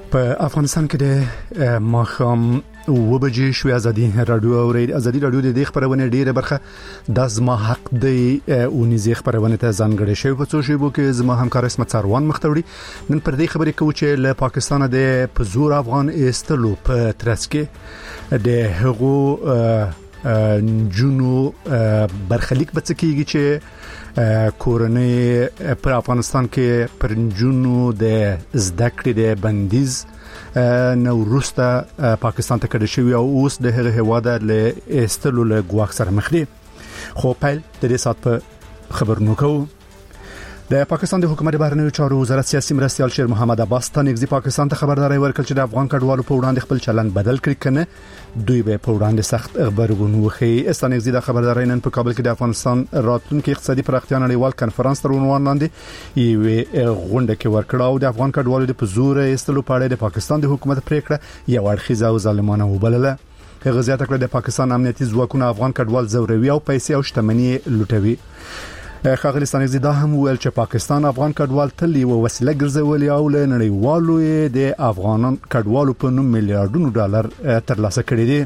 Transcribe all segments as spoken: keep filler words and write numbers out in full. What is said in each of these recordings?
په افغانستان کې د ماښام و بجې شوې ازادي رادیو او ازادي رادیو د دې خبرونه ډیره برخه د زما حق دی او نيزي خبرونه ته ځانګړې شوی په څو شیبو کې زما همکار اسمت سروان مختوړي نن پر دې خبرې کوي چې له پاکستان د پزور افغان استلو په ترڅ کې د هغو جنو برخلیک بچکیږي چې کورنۍ پر افغانستان کې پر جنو د زده کړې د بندیز نو روسته پاکستان ته کډه شوی او اوس د هغه هواده له استلو له ګواښ سره مخ دي خو پیل د دې سات په خبرونو کوو د پاکستان د حکومت بهرنیو چارو وزارت سیاسي مرستيال شیر محمد عباس تنګزي پاکستان ته خبرداري ورکړه چې د افغان کډوالو په وړاندې خپل چلند بدل کړي کنه دوی به په وړاندې سخت خبرونه وخی استانګزي د خبرداري نن په کابل کې د افغانستان راتلونکي اقتصادي پراختیا نړیوال کانفرنس تر عنوان لاندې یو غونډه کې ورکړه او د افغان کډوالو د پزور استلو په اړه د پاکستان د حکومت پریکړه یو اړخیزه او ظالمانه وبلله هغه زیاته کړه د پاکستان امنیتي ځواکونه افغان کډوال زوروي او پیسې او شتمنۍ لوټوي خاغلی ستانګزي دا هم ویل چې پاکستان افغان کډوال تل یو وسیله ګرځولې او له نړیوالو د افغانان کډوالو په نوم میلیارډونو ډالر ترلاسه کړي دي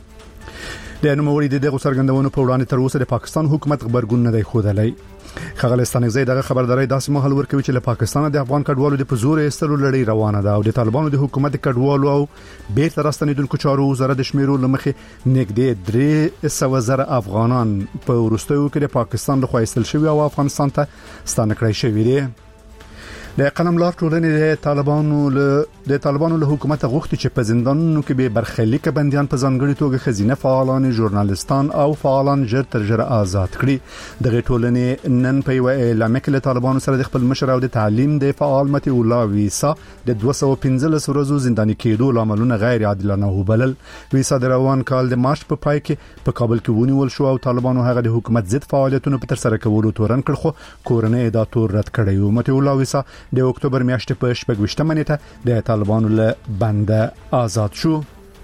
د نوموړي د دغه څرګندونو په وړاندې تر اوسه د پاکستان حکومت خبرګون نه دی خوده خاغلی ستانګزي دغه خبرداري داسې مهال ورکوي چې له پاکستان د افغان کډوالو د پزور استلو لړۍ روانه ده او د طالبانو د حکومت کډوالو او بیرته راستنیدونکو چارو وزارت د شمیرو لمخې نګدې درې سوه زره افغانان په ورستیو کې د پاکستان له خوا استل شوی او افغانستان ته ستانه کړی شوی دي د قلم لار ټولنې د طالبانو له د طالبانو له حکومت غوښتي چې په زندانونو کې به برخلیک بنديان په ځانګړي توګه خزینه فعالان ژورنالستان او فعالان ژر تر ژره آزاد کړي دغه ټولنې نن په یو اعلان کې له طالبانو سره د خپل مشر او د تعلیم د فعال متي الله ویسا د دوه سوه پنځه لس ورځو زنداني کېدو لاملونه غیر عادلانه وبلل ویسا د روان کال د مارچ په پای کې په کابل کې ونیول شو او طالبانو هغه د حکومت ضد فعالیتونو په تر سره کولو تورن کړ خو کورنۍ دا تور رد کړی و متي الله ویسا د اکتوبر میاشتې په شپږ نیټه د طالبانو له بنده آزاد شو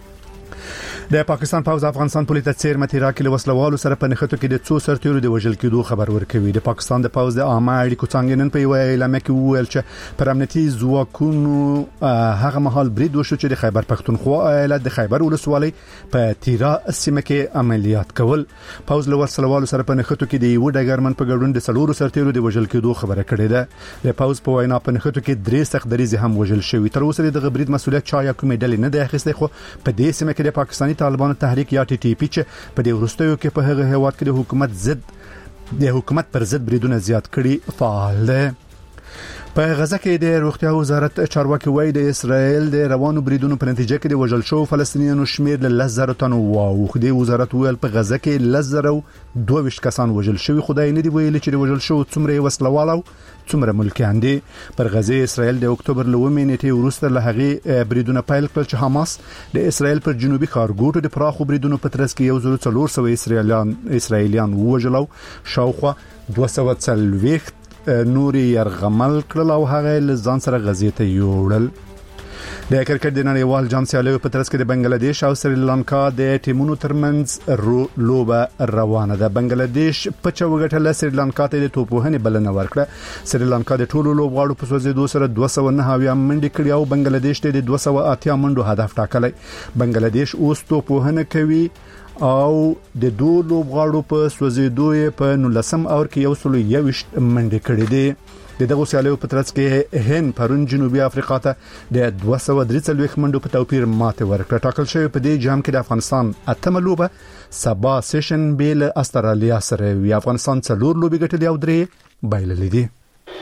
د پاکستان پوز افغانستان پولیس د چیرمتي راکله وسلوالو سره په نخټو کې د څو سرتیرو د وژل کېدو خبر ورکوي د پاکستان د پوز د عامه اړیکو څنګه نن په یو اعلان کې ویل چې پر امنیتي ځواکونو هغه مهال برید وشو چې د خیبر پښتونخوا ایالت د خیبر ولسوالۍ په تیرا سیمه کې عملیات کول پوز له وسلوالو سره په نخټو کې د یو ډګرمن په ګډون د سلورو سرتیرو د وژل کېدو خبره کړې ده د پوز په وینا په نخټو کې درې سخت دریزه هم وژل شوی تر اوسه د برید مسولیت چا یا کومې ډلې نه ده اخیسته خو په دې سیمه کې د پاکستاني طالبانو تحریک یا ټي ټي پی چې په دې ورستیو کې په هغه هواد کې د حکومت ضد د حکومت پر ضد بریدونه زیات کړي فعال ده په غزه کې د روغتیا وزارت چارواکي وایي د اسرائیل د روانو بریدونو په نتیجه کې د وژل شو فلسطینیانو شمیر له لزر تن واو د وزارت ویل په غزه کې لزر او دوه ویشت کسان وژل شوی خدای نه دی ویل چې د وژل شو څومره وسلوالو څومره ملکیان دي پر غزه اسرائیل د اکتوبر لومې نیټه وروسته له هغه بریدونه پیل کړل چې حماس د اسرائیل پر جنوبي ښارګوټو د پراخو بریدونو په ترڅ کې یو زر څلور سوه اسرائیلیان اسرائیلیان وژلو شاوخوا دوه سوه څلوېښت نوري يرغمل کړل او هغه لزان سره غزې ته یوړل د کرکټ د نړیوال جام سیالیو په ترڅ کې د بنگلاديش او سریلانکا د ټیمونو ترمنځ لوبه روانه ده بنگلاديش په چوغټل سریلانکا ته د توپوهنې بلنه ورکړه سریلانکا د ټولو لوبغاړو په سوزیدو سره دوه سوه نه منډې کړې او بنگلاديش ته د دوه سوه اتیا منډو هدف ټاکلی بنگلاديش اوس توپوهنه کوي او د دوه لوبغاړو په سوزیدو په نولسم اور کې یو سل یوشت منډې کړې دي د دغه سیالیو په ترڅ کې هند پرون جنوبي افریقا ته د دوه سوه درې څلوېښت منډو په توپیر ماته ورکړه ټاکل شوی په دې جام کې د افغانستان اتمه لوبه سبا سیشن بیل استرالیا سره وی افغانستان څلور لوبې ګټلې او درې بایللې دي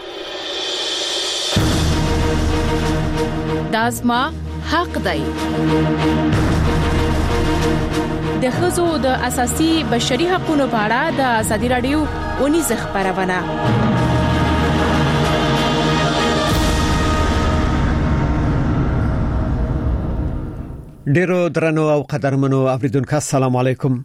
دازما حق دی د خزو د اساسي بشري حقوقو په اړه د ازادي رادیو اونیز خبرونه ډیرو درنو او قدرمنو اوریدونکو السلام علیکم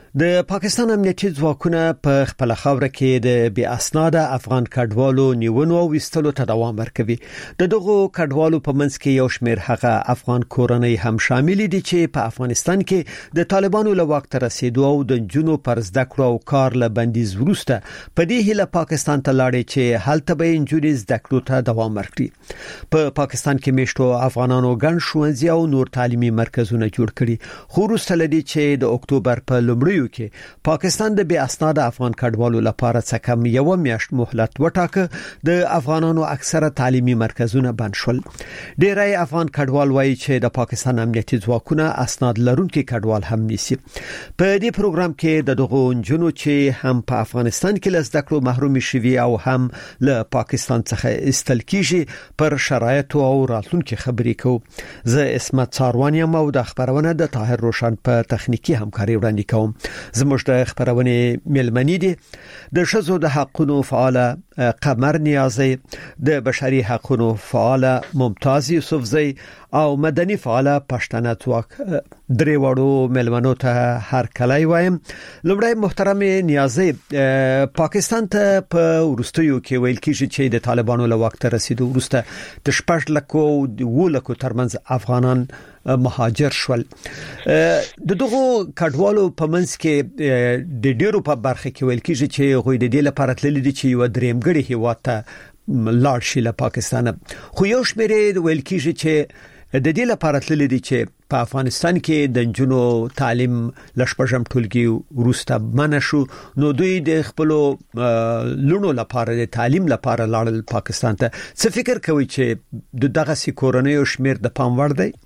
د پاکستان امنیتي ځواکونه په خپل خاور کې د بې اسناده افغان کډوالو نیونو او وستلو ته دوام ورکوي. د دغو کډوالو په منځ کې یو شمېر هغه افغان کورنۍ هم شامل دي چې په افغانستان کې د طالبانو له واک ته رسیدو او د جنونو پر زده کړو او کار له بندیز وروسته په دې هیله پاکستان ته لاړې چې هلته به انجونې زده کړو ته دوام ورکړي. په پاکستان کې میشتو افغانانو ګڼ ښوونځي او نور تعلیمي مرکزونه جوړ کړي. خو وروسته لدی چې د اکتوبر په لومړیو کې پاکستان د بې اسناده افغان کډوالو لپاره څه کم یو میاشت مهلت وټاکه د افغانانو اکثره تعلیمي مرکزونه بند شول. ډیری افغان کډوال وایي چې د پاکستان امنیتي ځواکونه اسناد لرونکي کډوال هم نیسي. په دې پروګرام کې د دغو جنونو چې هم په افغانستان کې له زده کړو محروم شوي او هم له پاکستان څخه استل کیږي پر شرایطو او راتلونکو خبرې کوو. زه اسمت څاروانی یم او د خبرونه د طاهر روشن په تخنیکی همکاري وړاندې کوم. زموږ د خبرونه ملمنی دي د شذو د حقونو فعال قمر نیازی، د بشري حقونو فعال ممتاز یوسفزی او مدني فعال پښتنه ځواک. درې وړو ملمنو ته هر کله وایم. لومړی محترم نیازی، پاکستان ته په ورستیو کې ویل کیږي چې د طالبانو له واک ته رسیدو وروسته د شپږ لکو او لکو ترمنځ افغانان مهاجر شول. د دغو کډوالو په منځ کې د ډیرو په برخه کې ویل کیږي چې غوی د دې لپاره تللی دي چې یو درېمګړي هیواد ته لاړ شي له پاکستان. خو یو شمېر ویل کیږي چې د دې لپاره تللی دي چې په افغانستان کې د جنونو تعلیم لشپږم ټولګي وروسته منع شو، نو دوی د خپل لونو لپاره د تعلیم لپاره لاړل پاکستان ته. څه فکر کوي چې دغه سي کورنۍ شمېر د پام وړ دی؟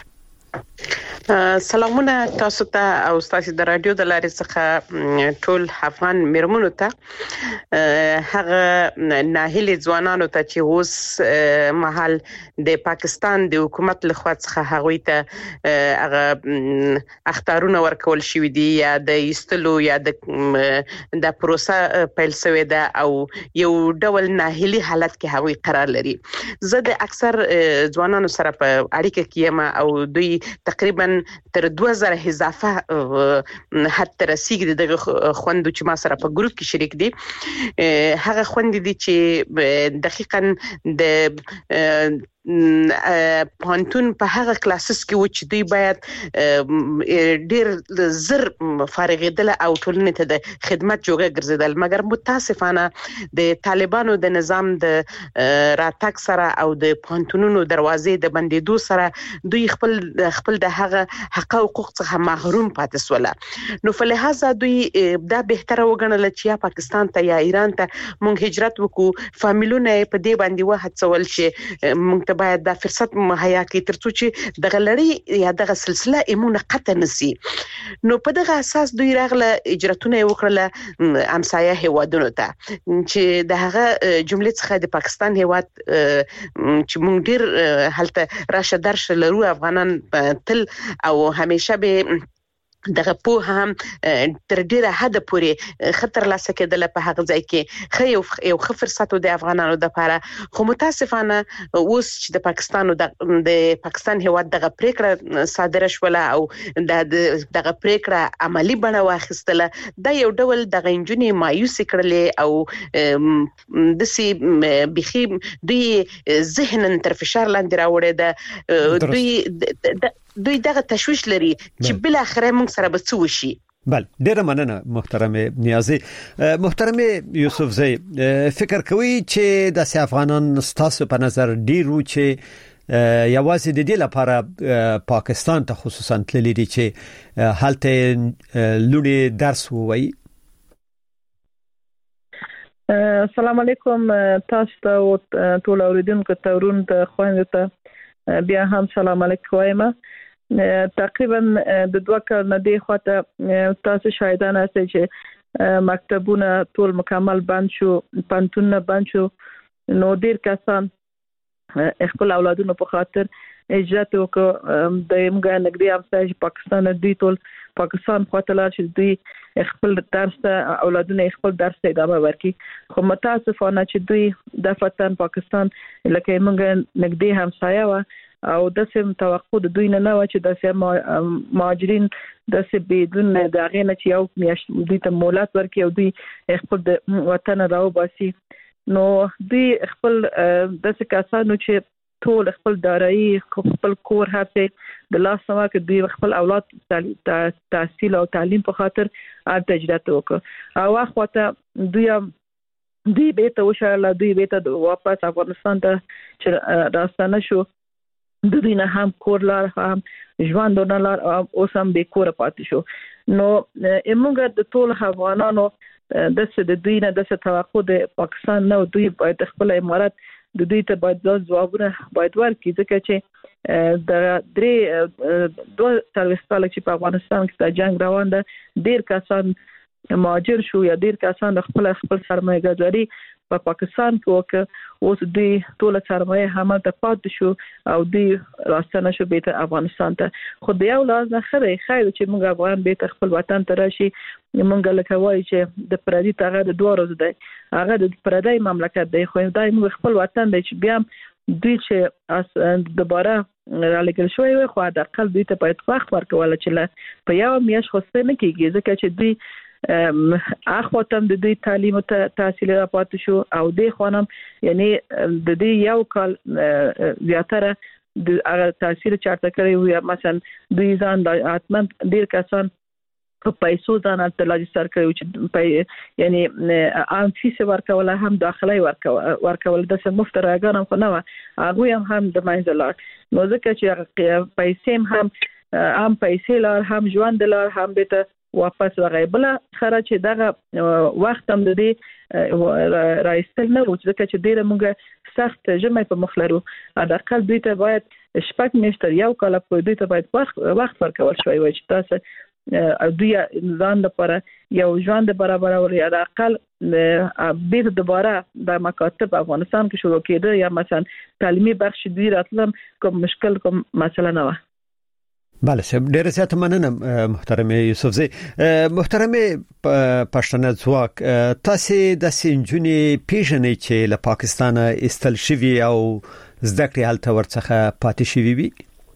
سلامونه تاسو ته او تاسو د رادیو د لارې څخه ټول افغان مرمنو ته، هغه ناهیلي ځوانانو ته چې اوس محل د پاکستان د حکومت له خوا څخه هغوی ته هغه اختارونه ورکول شوې دي یا د ایستلو یا د د پروسه پیل شوې ده او یو ډول ناهیلي حالت کې هغوی قرار لري. زه د اکثر ځوانانو سره په اړیکه کې یم او دوی تقریبا تر دوه زره اضافه حد تر رسیدي دغه خوندو چې ما سره په ګروپ کې شریک دي. هغه خوند دي چې دقیقاً د پانتون په هغه کلاسز کې و چې دوی باید ډیر زر فارغېدل او ټولنې ته د خدمت جوګه ګرځیدل، مګر متاسفانه د طالبانو د نظام د راتګ سره او د پانتونونو دروازې د بندیدو سره دوی خپل خپل د هغه حق او حقوق څخه محروم پاتې سول. نو فلهذا دوی دا بهتره وګڼل چې یا پاکستان ته یا ایران ته مونږ هجرت وکړو. فامیلونه په دې باندې وهڅول چې مونږ باید دا فرصت مهیا کړي ترڅو چې دغه لړۍ یا دغه سلسله ایمونه قطع نشي. نو په دغه اساس دوی راغله هجرتونه وکړل امسایه هیوادونو ته چې د هغه جملې څخه د پاکستان هیواد چې مونږ ډیر هلته راشه درشه لرو افغانان تل او همیشه به دغه په هم تر ډیره حد پورې خطر لاسه کېدل په هغه ځای کې خو یو خو فرصت د افغانانو د لپاره. خو متاسفانه اوس چې د پاکستان د پاکستان هیواد دغه پریکړه صادره شوله او د دغه پریکړه عملی بڼه واخیستله، دا یو ډول دغه انجونې مایوس کړلې او د سي بخي دوی ذهنن تر فشار لاندې راوړې ده. دوی دوی دغه تشويش لري چې بل اخره موږ سره به څه وشي. بل ډیره مننه محترم نیازی. محترم یوسفزی، فکر کوي چې د افغانان ستاسو په نظر ډیرو چې یوازې د دې لپاره پاکستان ته خصوصا تللی دي چې حالته لونی درس ووي؟ السلام علیکم تاسو ته ټول اوریدونکو ته ورون ته خوانده ته بیا هم سلام علیکم وایم. تقریبا د دوه کال نه خواته تاسو شاهدان هستئ چې مکتبونه ټول مکمل بند شو، پانتونونه بند شو. نو ډیر کسان خپل اولادونو په خاطر هجرت وکړ. د یمګا نګری امسای پاکستان دوی ټول پاکستان خواته لاړ چې دوی خپل درس اولادونه خپل درس ادامه ورکړي. خو متاسفانه چې دوی د وطن پاکستان لکه موږ نګدي همسایه و او د سم توقع د دوی نه نه و چې د سم مهاجرین د سم بدون د غینه چې یو میاشت دوی ته مولات ورکړي او دوی خپل د وطن راو باسي نو دوی خپل د څه کسانو چې ټول خپل دارایی خپل کور هڅه د لاس سما کې دوی خپل اولاد تحصیل او تعلیم په خاطر ار تجربه وکړه او واخته دوی دوی به ته وشاله دوی به ته واپس افغانستان ته راستانه شو د دوی نه هم کور لار هم ژوند لار اوس هم به کور پاتې شو نو موږ د ټول افغانانو د څه د دوی نه د څه توقع د پاکستان نو دوی باید خپل امارات د دوی ته باید ځوابونه باید ورکړي ځکه چې د درې دوه سرویس کال چې په افغانستان کې د جنگ روان ده ډیر کسان مهاجر شو یا ډیر کسان خپل خپل سرمایه‌ګذاري په پاکستان کې وکړ اوس دوی ټول سرمایه هم ته پات شو او دوی راستنه شو به افغانستان ته خو د یو لاس نه خره خیر چې موږ افغان به خپل وطن ته راشي موږ لکه وایي چې د پردي تاغه د دوه ورځې دی هغه د پردي مملکت دی خو دا موږ خپل وطن دی چې بیا دوی چې دوباره را لګل شوی وي خو د اقل دوی ته باید وخت ورکول چې په یو میاشت خو څه نه کیږي ځکه چې دوی اخو تم د دوی تعلیم ته تحصیل را پات شو او د خانم یعنی د دې یو کال زیاتره د هغه تحصیل چارته کړی وي مثلا دوی ځان د اتمن ډیر کسان په پیسو ځان ته لاجی سر کړی چې په یعنی عام فیس ورکول هم داخلي ورکول د مفت راګانم خو نه هغه هم هم د منځلار نو ځکه چې پیسې هم عام پیسې لار هم ژوند لار هم به واپس وغه بل خره چې دغه وخت هم د دې راځل نه و چې چې ډیره موږ سخت جمعې په مخلرو د اقل دوی ته باید شپږ میاشتې یو کال په دوی ته باید وخت وخت ورکول شوی وي چې تاسو دوی ځان لپاره یو ژوند برابر او یا د اقل به دوباره د مکاتب افغانستان کې شروع کېده یا مثلا تعلیمي بخش دوی راتلم کوم مشکل کوم مسله نه و بله سب ډیر زیات مننه محترم یوسف زی محترم پښتنه ځواک تاسو د سنجونی پیژنې چې له پاکستان استل شوی او زده کړې حالت ورڅخه پاتې شوی وي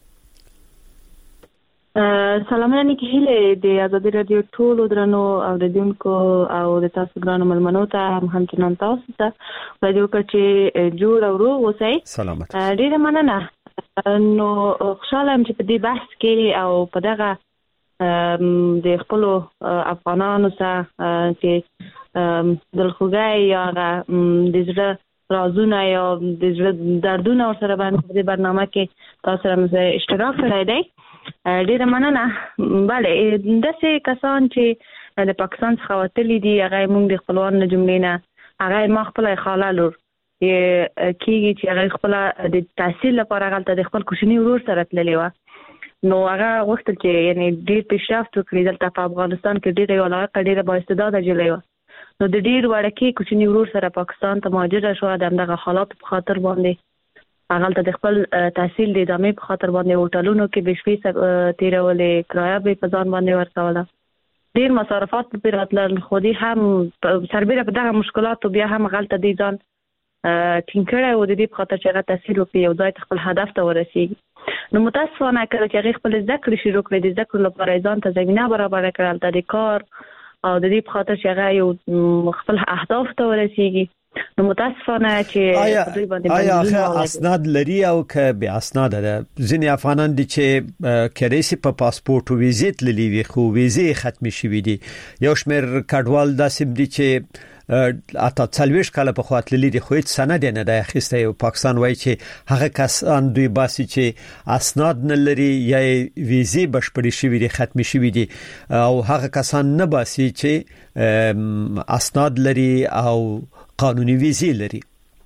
سلام علیکم هله د ازادي رادیو ټول درنو اوریدونکو او د تاسو ګرانو ملمنو ته هم همچنان تاسو ته رادیو کچې جوړ او روغ اوسئ سلامت ډیر مننه نو خوشاله ام چې په دې بحث کې او په دغه د خپل افغانانو سره چې دلخوګي یا د زړه رازونه یا د زړه دردونه سره باندې په برنامه کې تاسو سره اشتراک کړی دی ډیر مننه bale داسې کسان چې د پاکستان څخه وتلي دي هغه موږ د خپلوان جملې نه هغه ما خپل خاله لور کیږي چې هغه خپل د تحصیل لپاره غلطه د خپل کوچنی ورور سره تللی و نو هغه وخت چې یعنی ډیر پیشرفت وکړي دلته په افغانستان کې ډیر یو علاقه ډیره با استعداده جلوه نو د ډیر وړکی کوچنی ورور سره پاکستان ته مهاجر شو د دغه حالات په خاطر باندې هغه د خپل تحصیل د ادامه په خاطر باندې هوټلونو کې بشوي تیرولې کرایه به په ځان باندې ورکوله ډیر مصارفات په راتلل خو دې هم سربېره په دغه مشکلات بیا هم غلطه دي ځان ټینګړی و د دې په خاطر چې هغه تحصیل وکړي یو ځای خپل هدف ته ورسیږي نو متاسفانه کله چې هغه خپل زده کړې شروع کړې د زده کړې لپاره ځان ته زمينه برابر کړل د کار او د دې په خاطر چې هغه یو خپل اهداف ته ورسیږي نو متاسفانه چې دوی باندې آیا اسناد لري او که به اسناد ده ځینې افغانان دي چې کریسي په پاسپورت او ویزیت للی وي خو ویزه ختم شوی دي یو شمېر کډوال داسې دي چې اته څلويش کاله په خاطر لري خو هیڅ سند نه ده اخیسته او پاکستان وایي چې هغه کسان دوی باسي چې اسناد نه لري یا ویزه بشپړی شوی دي ختم شوی دي او هغه کسان نه باسي چې اسناد لري او قانوني ویزه لري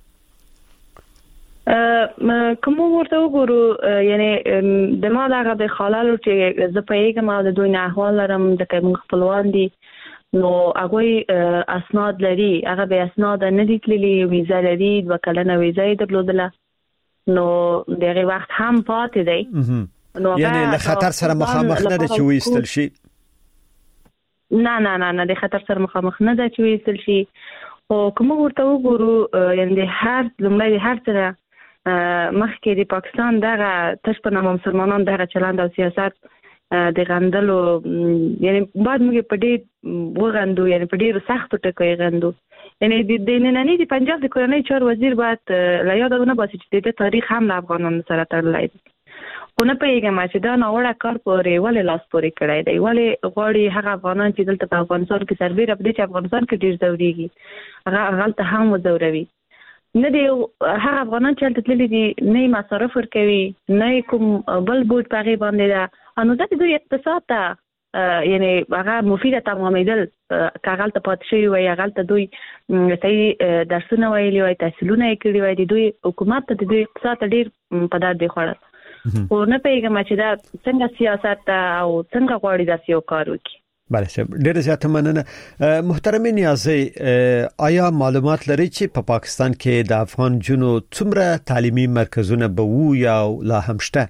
کوم ورته وګورو یعنی د ما دغه د خلالو چې زه په یوه ما د دوی نه احوال لرم د کوم خپلوان دي نو هغه اسناد لري هغه به اسناد نه دي تللي ویزه لري وکړنه ویزه درلودله نو دغه وخت هم پاتې دی نو یعنی له خطر سره مخامخ نه دي چې وېستل شي نه نه نه نه د خطر سره مخامخ نه دي چې وېستل شي او کوم ورته وګورو یعنی هر لمړی هر څه مخکې د پاکستان دغه تش په نامه مسلمانان دغه چلند او سیاست د غندلو یعنی بعد موږ په دې وغندو یعنی په ډیرو سختو ټکو غندو یعنی د نننی د پنجاب د کورنۍ چار وزیر باید لا یادونه باسي چې د تاریخ هم له افغانانو سره تړلی دی. خو نه پوهېږم چې دا ناوړه کار پورې ولې لاس پورې کړی دی، ولې غواړي هغه افغانان چې دلته په افغانستان کې سربیره په دې چې افغانستان کې ډېر ځورېږي هغه هلته هم وځوروي. نه دی هغه افغانان چې هلته تللي دي نه یې مصارف ورکوي، نه یې کوم بل بوج په هغې باندې ده، نو ځکه دوی اقتصاد ته یعنی هغه مفیده تمامېدل که هغلته پاتې شوي وای، هغلته دوی صحیح درسونه ویلي وای، تحصیلونه یې کړي وای، د دوی حکومت ته د دوی اقتصاد ته ډېر په درد دی خوړل. خو نه پوهېږم چې دا څنګه سیاست او څنګه غواړي داسې یو کار وکړي. بله صاحب ډېره زیاته مننه. محترمه نیازی، آیا معلومات لري چې په پاکستان کې د افغان جنو څومره تعلیمي مرکزونه به وو یا لا هم شته؟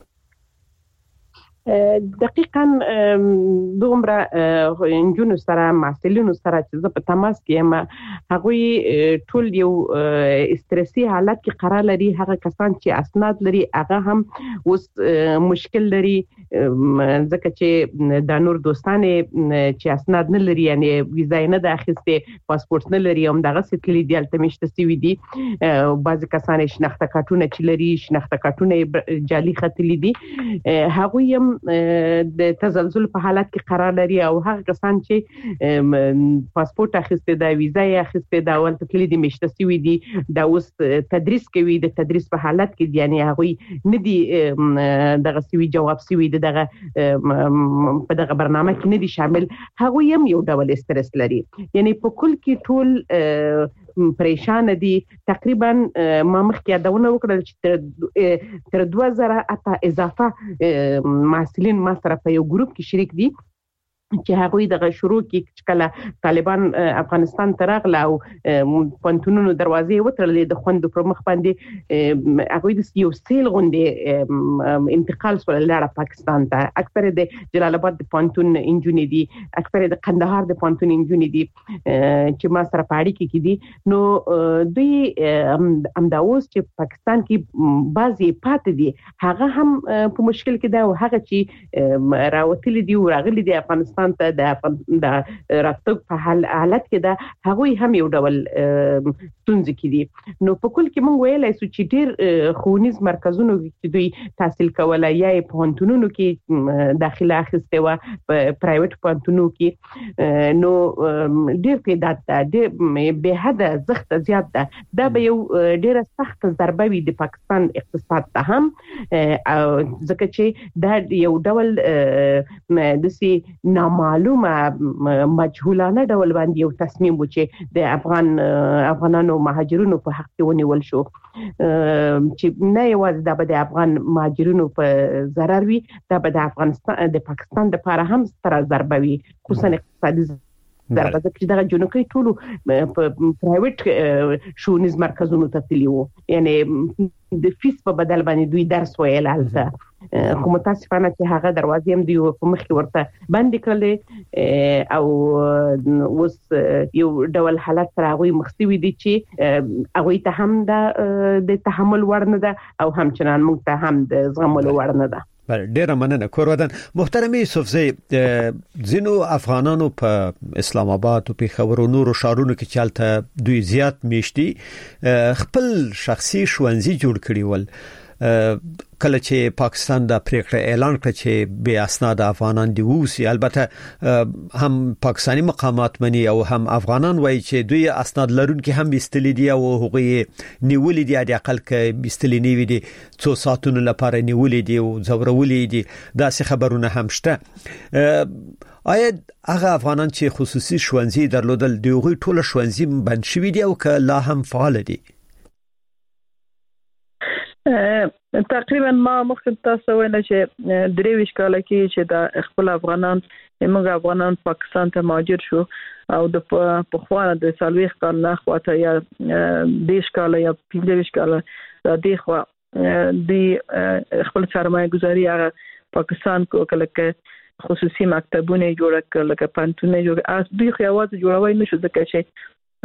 دقیقاً دومره انجونو سره محصلینو سره چې زه په تماس کې یم هغوی ټول یو استرسي حالت کې قرار لري. هغه کسان چې اسناد لري هغه هم اوس مشکل لري ځکه چې د نور دوستانه چې اسناد نه لري یعنی ویزا نه د اخیسته پاسپورت نه لري هم دغه ستلی دی البته مشته سی دي. بعضی کسان شناخته کارتونه چې لري شناخته کارتونه جعلي ختلي دي هغوی هم د تزلزل په حالت کې قرار لري او هغه کسان چې پاسپورت اخیسته دا ویزا یې اخیسته دا ول تکلی دي مشته سی دي دا اوس تدریس کوي د تدریس په حالت کې یعنی هغه نه دي دغه سی جواب سی دغه په دغه برنامه کې نه دي شامل. هغه هم یو ډول استرس لري یعنی په کل کې ټول پریشان دي. تقریبا ما مخکې یادونه وکړل چې تر دوه زره اته اضافه محصلین ما سره په یو ګروپ کې شریک دي چې هغه دغه شروع کې چې کله طالبان افغانستان ته راغله او پونتونونو دروازې وتړلې د خوند پر مخ باندې هغه د یو سیل غونډې انتقال سره لاړه پاکستان ته. اکثر د جلال آباد د پونتون انجونې دي، اکثر د قندهار د پونتون انجونې دي چې ما سره پاړی کې دي. نو دوی امدا اوس چې پاکستان کې بعضی پاتې دي هغه هم په مشکل کې ده او هغه چې راوتلي دي او راغلي دي افغانستان ته د راتګ په حالت کې ده هغه هم یو ډول ستونزې کې دي. نو په کل کې موږ ویلای شو چې ډېر ښوونیز مرکزونو کې دوی تحصیل کولای یا په پوهنتونونو کې داخله اخیسته و په پرایویټ پوهنتونونو کې نو ډېر تعداد ده ډېر به حد زخت زیات ده. دا به یو ډېر سخت ضربه وي د پاکستان اقتصاد ته هم ځکه چې دا یو ډول د سي نامعلومه مجهولانه ډول باندې یو تصمیم و چې د افغان افغانانو مهاجرونو په حق کې ونیول شو چې نه یوازې د افغان مهاجرونو په ضرر وي دا به د افغانستان د پاکستان د لپاره هم ستر ضربه وي خصوصا اقتصادي ضربه چې دا جنوکي ټول په پرایویټ شونیز مرکزونو ته تللی وو یعنی د فیس په بدل باندې دوی درس ویل هلته خو متاسفانه چې هغه دروازې هم دی په مخ کې ورته باندې کړلې او اوس یو ډول حالت سره هغه مخسوي دي چې هغه ته هم د تحمل وړ نه ده او همچنان موږ ته هم د زغملو وړ نه ده. ډیره مننه کورودن. محترمه یوسفزی، ځینو افغانانو په اسلام آباد او پیښور او نورو شهرونو کې چالت دوی زیات میشتي خپل شخصي شوونځي جوړ کړي ول. کله چې پاکستان د پریکړه اعلان کړ چې بے اسناد افغانان دی ووسی، البته هم پاکستانی مقامات مني او هم افغانان وایي چې دوی اسناد لرونکي هم استلی دي او هغه نیولې دي د اقل کې استلی نیوي دي څو ساتونو لپاره نیولې دي او زورولې دي. دا څه خبرونه هم شته. آیا هغه افغانان چې خصوصي شوونځي درلودل دوی ټول شوونځي بند شوي دي او که لا هم فعال دي؟ تقریبا ما مخکې تاسو ویل چې درې ویش کال کې چې د خپل افغانان موږ افغانان پاکستان ته مهاجر شو او د په خوانه د سالويخ کال نه خواته یا دیش کال یا پنځه ویش کال د دې خوا د خپل سرمایه گذاري هغه پاکستان کو کله خصوصي مکتبونه جوړ کړل لکه پانتونه جوړ اس دوی خو یوازې جوړوي نشو ځکه چې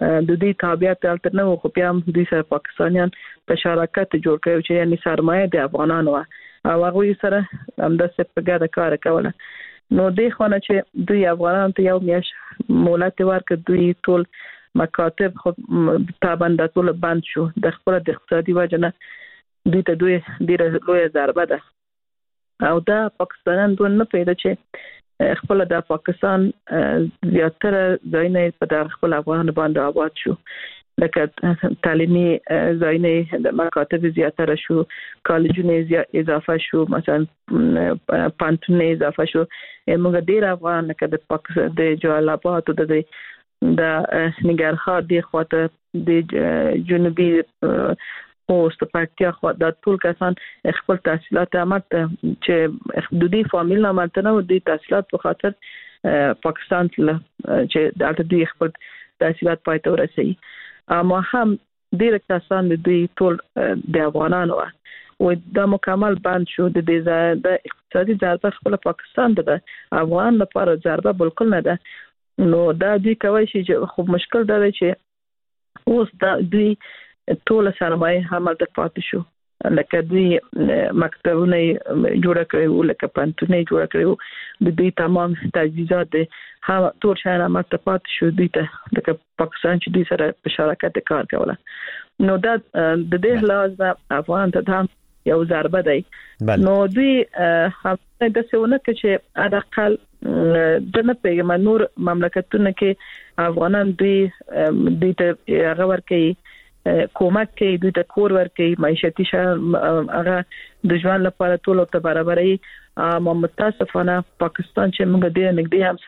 د دې تابعیت تل نه خو بیا هم د پاکستانیان په شراکت جوړ کړو چې یعنی سرمایه د افغانانو او هغه سره هم د څه په ګډه کار کوله نو د خونه چې دوی افغانان ته یو میاش مولات ورکړ دوی ټول مکاتب خو تابند ټول بند شو د خپل د اقتصادي وجنه دوی ته دوی ډیره لوی ضربه ده او دا پاکستانیان دوی نه پیدا چې خپل د پاکستان زیاتره ځایونه په د خپل افغان باندې آباد شو لکه تعلیمي ځایونه د مکاتب زیاتره شو کالجونه اضافه شو مثلا پانتونه اضافه شو موږ ډیر افغان لکه د پاکستان د جلال آباد او د د ننګرهار د خواته د جنوبي اوست پکتیا خو د ټول کسان خپل تحصیلات عمل چې د دې فامیل نه مانته نه د تحصیلات په خاطر پاکستان ته چې د دوی خپل تحصیلات پای ته ورسي اما هم ډیر کسان د دوی ټول د افغانانو او د مکمل بند شو د دې د اقتصادي ضربه خپل پاکستان ته افغان لپاره ضربه بالکل نه ده نو دا دوی کوي چې خو مشکل دا دی چې اوس دا دوی ټول سرمایه هم د پاتې شو لکه دوی مکتبونه جوړ کړو لکه پانتونه جوړ کړو د دوی تمام تجهیزات هم ټول شاینه مکتبات شو دوی ته لکه پاکستان چې دوی سره په شراکت کار کوله نو دا د دې لازم افغان ته هم یو ضربه دی نو دوی هم د څونه چې اډقل د نه پیغام نور مملکتونه کې افغانان دوی دوی ته غوړ کوي کومک کوي دوی ته کور ورکوي معیشتي هغه د ژوند لپاره ټول ته برابرۍ ما متاسفانه پاکستان چې موږ ډېر نږدې هم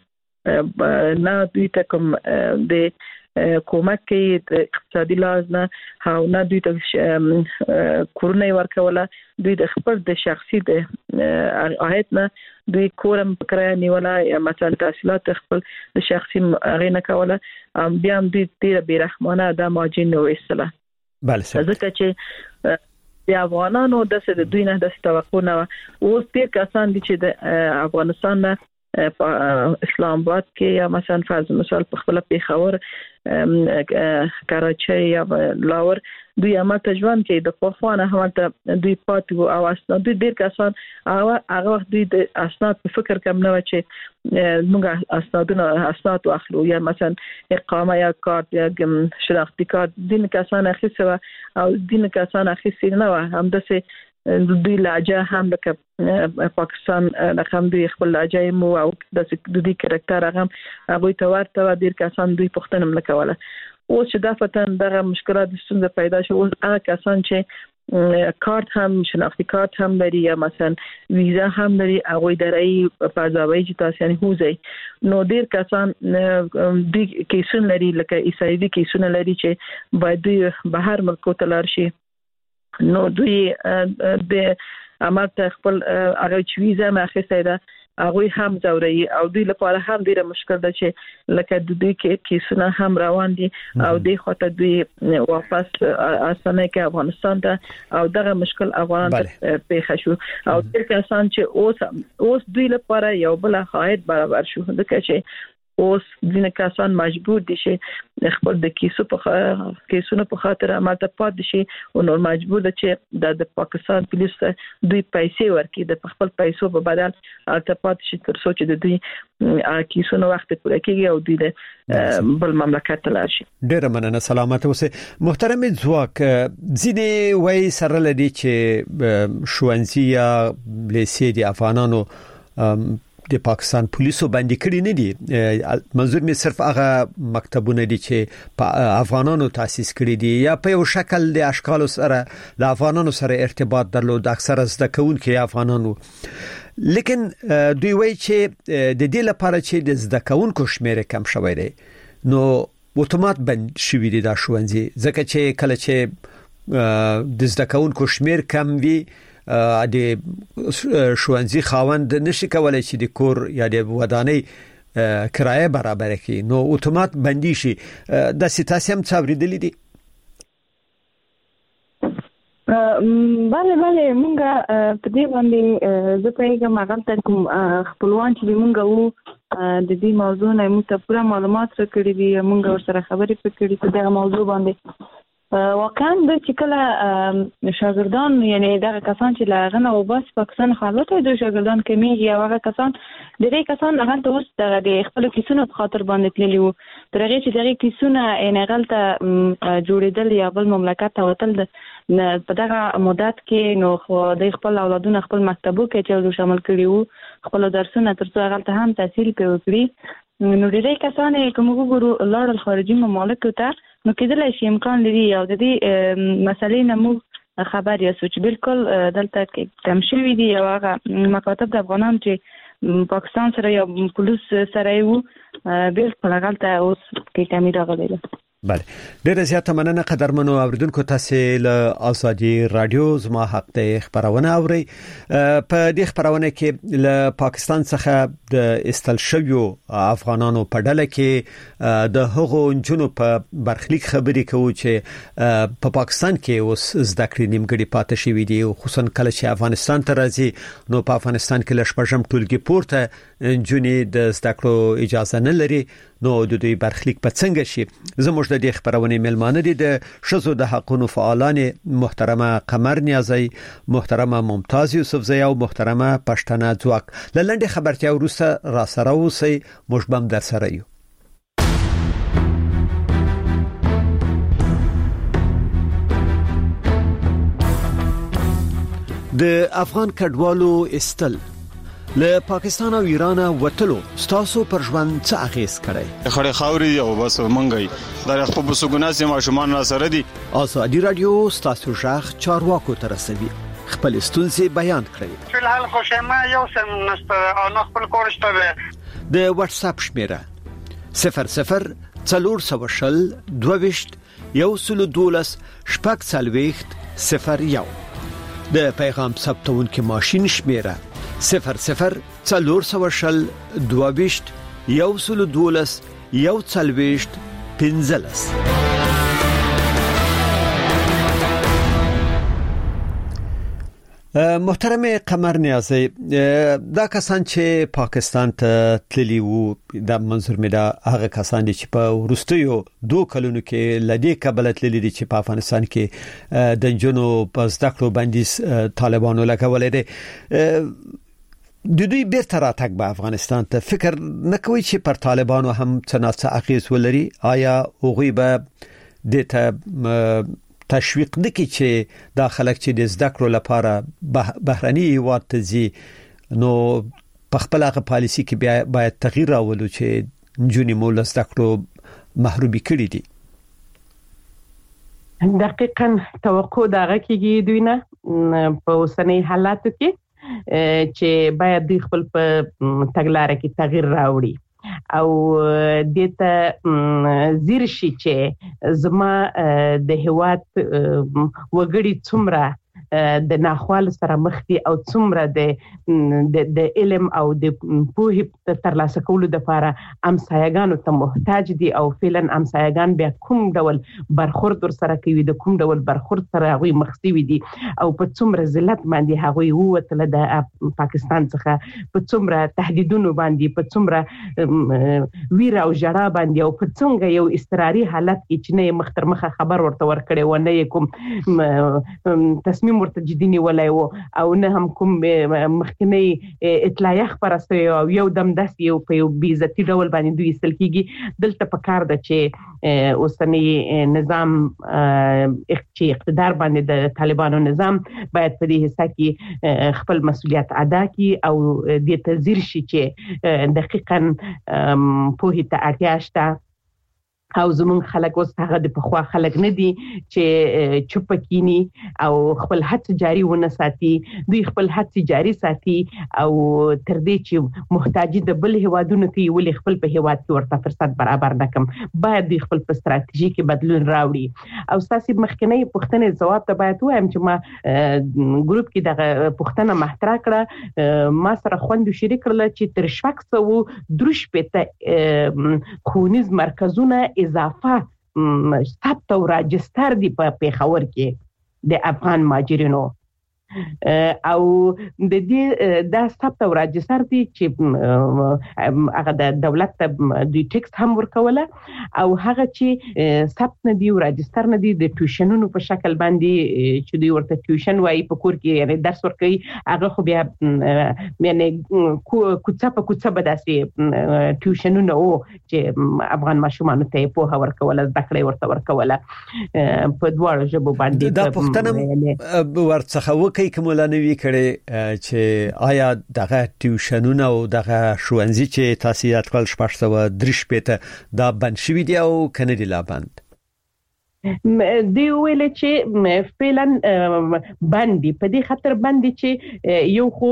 سره نه دوی ته کوم د کومک کوي د اقتصادي لحاظ نه او نه دوی ته کورونه ورکوله دوی د خپل د شخصي د عاید نه دوی کورم کرای نیولا یا مثلا تحصیلات خپل د شخصي غینه کوله بیا هم دوی ډیر بیرحمانه د ماجین نو وسله بله ځکه چې د افغانانو د څه د دوی نه د توقع نه او ډیر کسان دي چې د افغانستان نه په اسلام آباد کې یا مثلا فرض مثال په خپل پیښور کراچۍ یا لاور دوی هم ته ژوند کې د پخوانه هم ته دوی پاتې او اسناد دوی ډیر کسان هغه وخت دوی د اسناد په فکر کم نه و چې موږ اسنادونه اسناد واخلو یا مثلا اقامه یا کارت یا شناختی کارت دین کسان اخیسته او دین کسان اخیسته نه و هم دسه دوی لهجه هم لکه پاکستان رقم دوی خپل لهجه مو او د دوی کریکټر هغه هغه ته ورته ډیر کسان دوی پښتنه ملکواله او چې دا فتن دغه مشکلات ستونزه پیدا شو او هغه کسان چې کارت هم شناختی کارت هم لري یا مثلا ویزا هم لري هغه درای په ځای چې تاسو یعنی هوځي نو ډیر کسان د کیسون لري لکه ایسایدي کیسون لري چې باید دوی بهر ملکو ته لاړ شي نو دوی د امرته خپل هغه چې ویزا ماخسته ده هغه هم زوري او دوی لپاره هم ډیره مشکل ده چې لکه د دوی کې کیسونه هم روان دي او د خاطر دوی واپس اسانه کې افغانستان ته او دغه مشکل افغان ته پیښ شو او د کسان چې اوس اوس دوی لپاره یو بل حایت برابر شو د کچې اوس ځینې کسان مجبور دي چې خپل د کیسو په کیسونو په خاطر عملته پات شي او نور مجبور دي چې د پاکستان پولیس دوی پیسې ورکړي د خپل پیسو په بدل الته پات شي تر څو چې د دوی کیسونو وخت پوره کیږي او دوی د بل مملکت ته لاړ شي. ډیر مننه سلامت اوسه محترم ځواک ځینې وای سره لدی چې شوانزي یا لیسې دی افغانانو د پاکستان پولیسو باندې کړی نه دي منظور می صرف هغه مکتبونه دي چې په افغانانو تاسیس کړی دي یا په یو شکل د اشکال سره د افغانانو سره ارتباط درلود اکثره زده کوونکي افغانانو لیکن دوی وایي چې د دې لپاره چې د زده کوونکو شمیر کم شوی دی نو اتومات بند شوی دي دا شوانځي ځکه چې کله چې د زده کوونکو شمیر کم وي د شوانځي خاوند نشي کولای چې د کور یا د ودانۍ کرایه برابر کړي نو اتومات بندي شي د سیتاسي هم څاوریدلې دي. bale bale مونږه په دې باندې زه پیغام هغه کوم خپلوان چې مونږه وو د دې موضوع نه موږ ته پوره معلومات راکړي دي مونږ ورسره خبرې وکړې په دغه موضوع باندې واقعا د چې کله شاګردان یعنی دغه کسان چې لاغنه او بس پاکستان حالت د شاګردان کمیږي او هغه کسان ډېری کسان هغه ته اوس د خپل کیسونو په خاطر باندې تللی وو ترغه چې دغه کیسونه ان غلطه جوړیدل یا بل مملکت ته وتل په دغه مدت کې نو خو د خپل اولادونو خپل مکتبو کې چې شامل کړي وو خپل درسونه ترڅو غلطه هم تحصیل کوي نو ډېری کسان کوم وګورو لاړ خارجي ممالک ته نو کېدلای شي امکان لري او د دې مسلې نه مو خبر یاست چې بالکل دلته کم شوی دی او هغه مکاتب د افغانان چې پاکستان سره یا پولیس سره یو بالکل غلطه اوس کې کمی راغلی بله ډیره زیاته مننه قدرمنو اوریدونکو تاسو له ازادي رادیو زما حق ته خبرونه اوري په دې خبرونه کې له پاکستان څخه د استل شویو افغانانو په ډله کې د هغو جنونو په برخلیک خبرې کوي چې په پاکستان کې اوس زده کړې نیمګړې پاتې شوې دي خصوصا کله چې افغانستان ته راځي نو په افغانستان کې لشپږم ټولګي پورته جنې د زده کړو اجازه نه لري نو د دې برخلیک په څنګه شي زموږ د دې خبرونه ملمانه دي د شذو د حقوقو فعالان محترمه قمر نیازی محترمه ممتاز یوسفزی او محترمه پښتنه ځواک لنډه خبرتیا ورسره را سره اوسئ مشبم در سره یو د افغان کډوالو استل له پاکستان او ایران وټلو ستاسو پر ژوند څه اغیز کړي خړې خاوري او بس منګي د خپل بسګوناسي ماشومان را سره دي ازادي رادیو ستاسو ژغ چارواکو تر رسوي خپل ستونزې بیان کړئ فلحال خوشما یو سم نشته او نو خپل کورشته د واتس اپ شمیره صفر صفر څلور سوشل دوويشت یو سل دولس شپږ څلويخت صفر یو د پیغام ثبتون کې ماشين شمیره صفر صفر څلور سوشل دوويشت یو سل دولس یو څلويشت پنځلس محترم قمر نیازی دا کسان چې پاکستان ته تللی وو د منظور مې دا هغه کسان دي چې په ورستیو دوه کلونو کې لدی کابل تللی دي چې په افغانستان کې د جنو په زده کړو باندې طالبانو لګولې دي د دوی بیرته راتګ به افغانستان ته فکر نه کوي چې پر طالبانو هم څه اغیز ولري آیا هغوی به د تشویق دکې چې دا خلک چې د زده کړو لپاره بهرني هیواد ته ځي نو په خپل هغه پالیسي کې باید تغییر راولو چې جونی مول زده کړو محرومي کړي دي دقیقاً توقع دغه کېږي دوی نه په اوسنۍ حالاتو کې چې باید دوی خپل په تګلارې کې تغییر راوړي او دته زیر شي چې زما د هواد وګړي څومره د ناخوال سره مخ دي او څومره د د علم او د پوهې ترلاسه کولو لپاره امسایګانو ته محتاج دي او فعلا امسایګان بیا کوم ډول برخورد سره کوي د کوم ډول برخورد سره هغه مخسوي دي او په څومره ذلت باندې هغه ووتل د پاکستان څخه په څومره تهدیدونو باندې په څومره ویره او جړه باندې او په څنګه یو استراري حالت کې چې نه مختر مخه خبر ورته ورکړي و نه کوم تصمیم ورته جدي نیولای وو او نه هم کوم مخکنی اطلاعیه خبره سوی او یو دم داس یو په یو بیزتی ډول باندې دوی استل کیږي دلته په کار ده چې اوسنی نظام چې اقتدار باندې د طالبانو نظام باید په دې حصہ کې خپل مسؤلیت ادا کړي او د تزیر شي چې دقیقاً په هیته اړتیا شته او زمون خلک اوس هغه د پخوا خلک نه دي چې چوپ کینی او خپل هڅه جاری ونه ساتي دوی خپل هڅه جاری ساتي او تر دې چې محتاجي د بل هوادونو ته ولې خپل په هواد کې ورته فرصت برابر نکم باید دوی خپل په ستراتیژي کې بدلون راوړي او تاسو مخکنی پوښتنې جواب ته باید وایم چې ما ګروپ کې دغه پوښتنه مطرح کړه ما سره خوند شریک کړل چې تر شپږ سوه دروش پته خونیز مرکزونه اضافه ثبت او راجستر دی په پیښور کې د افغان ماجرینو او د دې د ثبت او راجستر دي چې هغه د دولت د ټیکس هم ورکوله او هغه چې ثبت نه دي او راجستر نه دي د ټیوشنونو په شکل باندې چې دوی ورته ټیوشن وایي په کور کې یعنی درس ورکوي هغه خو بیا یعنی کوڅه په کوڅه به داسې ټیوشنونه او چې افغان ماشومانو ته په ورکوله د کړې ورته ورکوله په دواړو ژبو باندې دا پښتنه ورڅخه کوي کوملانوي کړي چې آیا دغه ټیوشنونه او دغه ښوونځي چې تاسو یې اتکل شپږ سوه درې شپېته دا بند شوي دي او کنه دي لا بند دی ویل چې فعلا باندې په دې خاطر باندې چې یو خو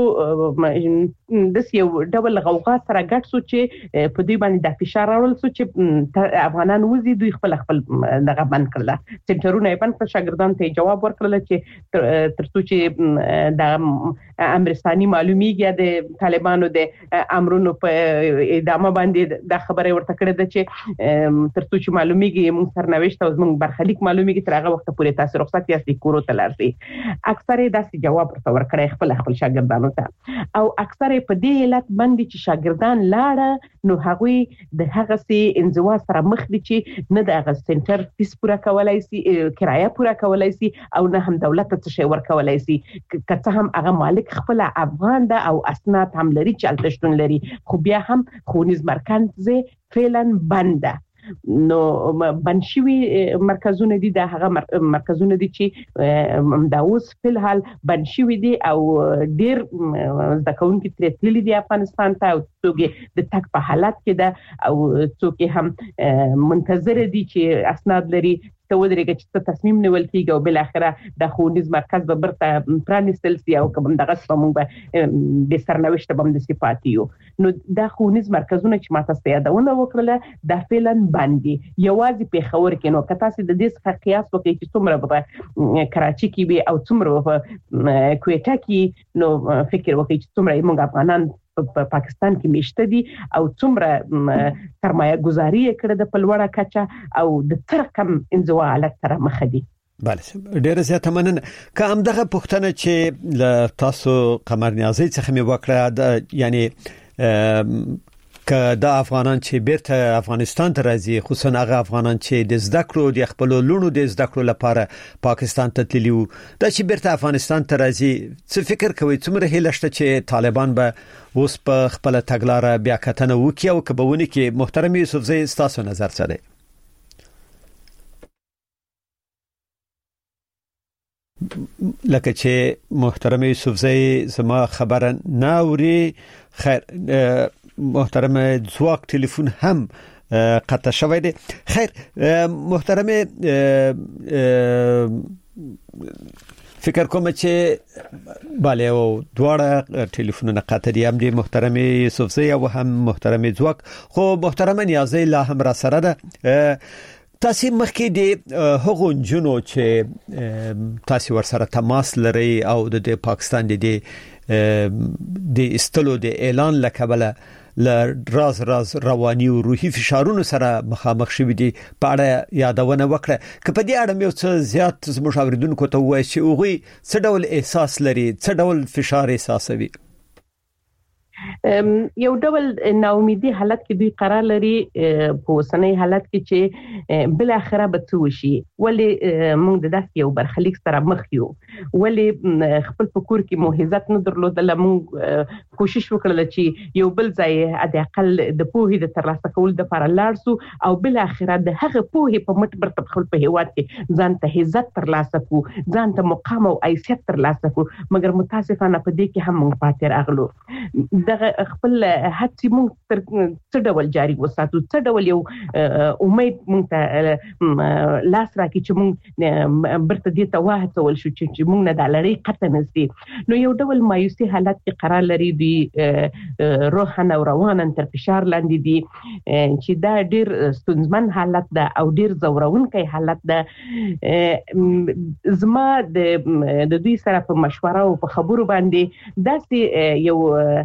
د یو ډول غوغا سره ګډ سو چې په دې باندې د فشار راول سو چې افغانان وزي دوی خپل خپل دغه بند کړل سنټرونه یې بند کړ شاګردان ته جواب ورکړل چې ترڅو چې د امرستاني معلومیږي د طالبانو د امرونو په ادامه باندې د خبره ورته کړې ده چې ترڅو چې معلومیږي موږ سرنوشت او موږ برخه لیک معلومیږي تر هغه وخت پورې تاسو رخصت یاستئ کورو ته لاړئ اکثره داسې جواب ورته ورکړی خپل خپل شاګردانو ته او اکثره په دې علت باندې چې شاګردان لاړه نو هغوی د هغه سي انزوا سره مخ دي چې نه د هغه سنټر فیس پوره کولای شي کرایه پوره کولای شي او نه هم دولت ته شي ورکولای شي کته هم هغه مالک خپل افغان ده او اسناد هم لري چې التشتون لري خو بیا هم خونیز مرکز فعلا بند ده نو بنشوي مرکزونه دي د هغه مرکزونه دي چې دا اوس په الحال بنشوي دي او ډیر ځکهون کې ترتللي دي افغانستان ته او څوک د تک په حالت کې ده او څوک هم منتظر دي چې اسناد لري ته ودرېږي چې تصمیم نیول کیږي او بل اخره د خونیز مرکز به برته پرانستل سي او کوم دغه سمون به د سرنوشت بم د صفاتیو نو د خونیز مرکزونه چې ماته ستیادونه وکړه د فعلا باندې یوازې په خبر کې نو کته سي د دې څخه قیاس وکړي چې څومره په کراچي کې به او څومره په کویټا کې نو فکر وکړي چې څومره موږ افغانان په پاکستان کې میشته دي او څومره سرمایه گذاري کړه د پلوړه کچا او د ترکم انزوا حالت سره مخ دي بله ډیره زیاته مننه که هم دغه پوښتنه چې ل تاسو قمر نیازی څخه مې وکړه د یعنی که د افغانان چې بیرته افغانستان ته راځي خصوصا هغه افغانان چې د زده کړو د خپل لونو د زده کړو لپاره پاکستان ته تللي وو دا چې بیرته افغانستان ته راځي څه فکر کوي څومره هیله شته چې طالبان به اوس په خپل تګلاره بیا کتنه وکړي او که به ونه کې محترم یوسفزی ستاسو نظر څه دی لکه چې محترم یوسفزی زما خبره ناوري خیر محترم زواک تلفن هم قطع شوی دی خیر محترم فکر کوم چې bale او دواړه ټلیفونونه قطع دي هم د محترم یوسفزی او هم محترم زواک خو محترم نیازی لا هم را سره ده تاسو مخکې د هغو جنو چې تاسو ورسره تماس لري او د پاکستان د د استلو د اعلان لکبله ل راز راز رواني او روحي فشارونو سره مخامخ شوي دي په اړه یادونه وکړه که په دې اړه مې څه زیات مشاوردونکو ته وایي چې هغوی څه ډول احساس لري څه ډول فشار احساسوي یو ډول ناامیدي حالت کې دوی قرار لري په وسنۍ حالت کې چې بل اخره به څه وشي ولی موږ د داس یو برخلیک سره مخ یو ولی خپل فکر کې موهزت نه درلودل موږ کوشش وکړل چې یو بل ځای د اقل د پوهې د ترلاسه کول د لپاره لاړ سو او بل اخره د هغه پوهې په مټ برته خپل په هیواد کې ځان ته عزت ترلاسه کو ځان ته مقام او حیثیت ترلاسه کو مګر متاسفانه په دې کې هم موږ پاتې راغلو دغه خپل هڅې موږ تر څه ډول جاري وساتو څه ډول یو امید موږ ته لاس راکړي چې موږ برته دې ته وهڅول شو چې چې موږ نه د لړۍ قطع نشي. نو یو ډول مایوسي حالت کې قرار لري دی روحن او روانن تر فشار لاندې دي چې دا ډیر ستونزمن حالت ده او ډیر زورونکی حالت ده. زما د د دوی سره په مشوره او په خبرو باندې داسې یو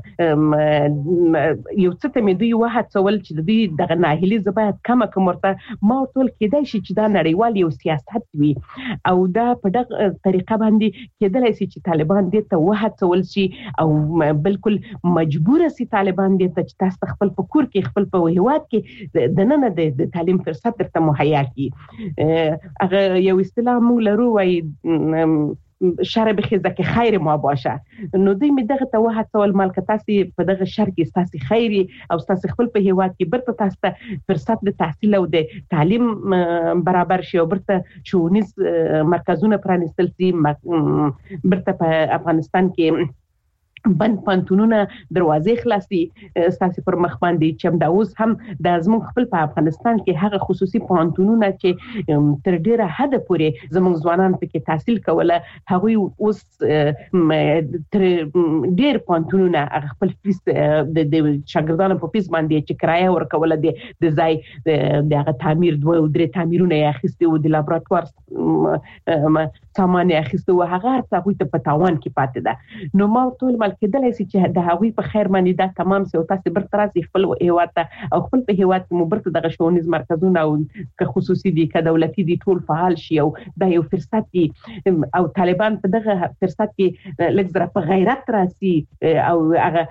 یو څه ته مې دوی وهڅول چې د دوی دغه ناهیلي زباید کم کم ورته ما ټول کېدای شي چې دا نړیوال یو سیاست وي او دا په دغه طریقه باندې کېدای شي چې طالبان دې ته وهڅول شي او بالکل مجبور سي طالبان دې ته چې تاسو خپل په کور کې خپل په هیواد کې د نن د تعلیم فرصت درته مهیا کړي. هغه یو اصطلاح موږ لرو وایي شر بخیزه کې خیر ما باشه. نو دوی می دغه ته وهڅول مالک تاسو په دغه شر کې تاسو خیري او تاسو خپل په هیواد کې برته تاسو فرصت د تحصیل او د تعلیم برابر شي او برته شونیز مرکزونه پرانستل سي برته په افغانستان کې بند پانتونونه دروازې خلاصي تاسو پر مخ باندې چې دا اوس هم د زموږ خپل په افغانستان کې هغه خصوصي پانتونونه چې تر ډیره حد پورې زموږ ځوانان پکې تحصیل کوله هغه اوس تر ډیر پانتونونه هغه خپل فیس د شاګردانو په فیس باندې چې کرایه ورکوله د ځای د هغه تعمیر دوه او درې تعمیرونه یې اخیستي او د لابراتوار سامان یې اخیستي او هغه هرڅه په پتاوان کې پاتې ده. نو ما ټول کېدلای شي چې د هغوی په خیر باندې دا تمام سي او تاسو برترازي خپل هیواد ته او خپل په هیواد کې مبرته دغه شونیز مرکزونه او که خصوصي دي که دولتي دي ټول فعال شي او دا یو فرصت دي او طالبان په دغه فرصت کې لږ په غیرت راسي او هغه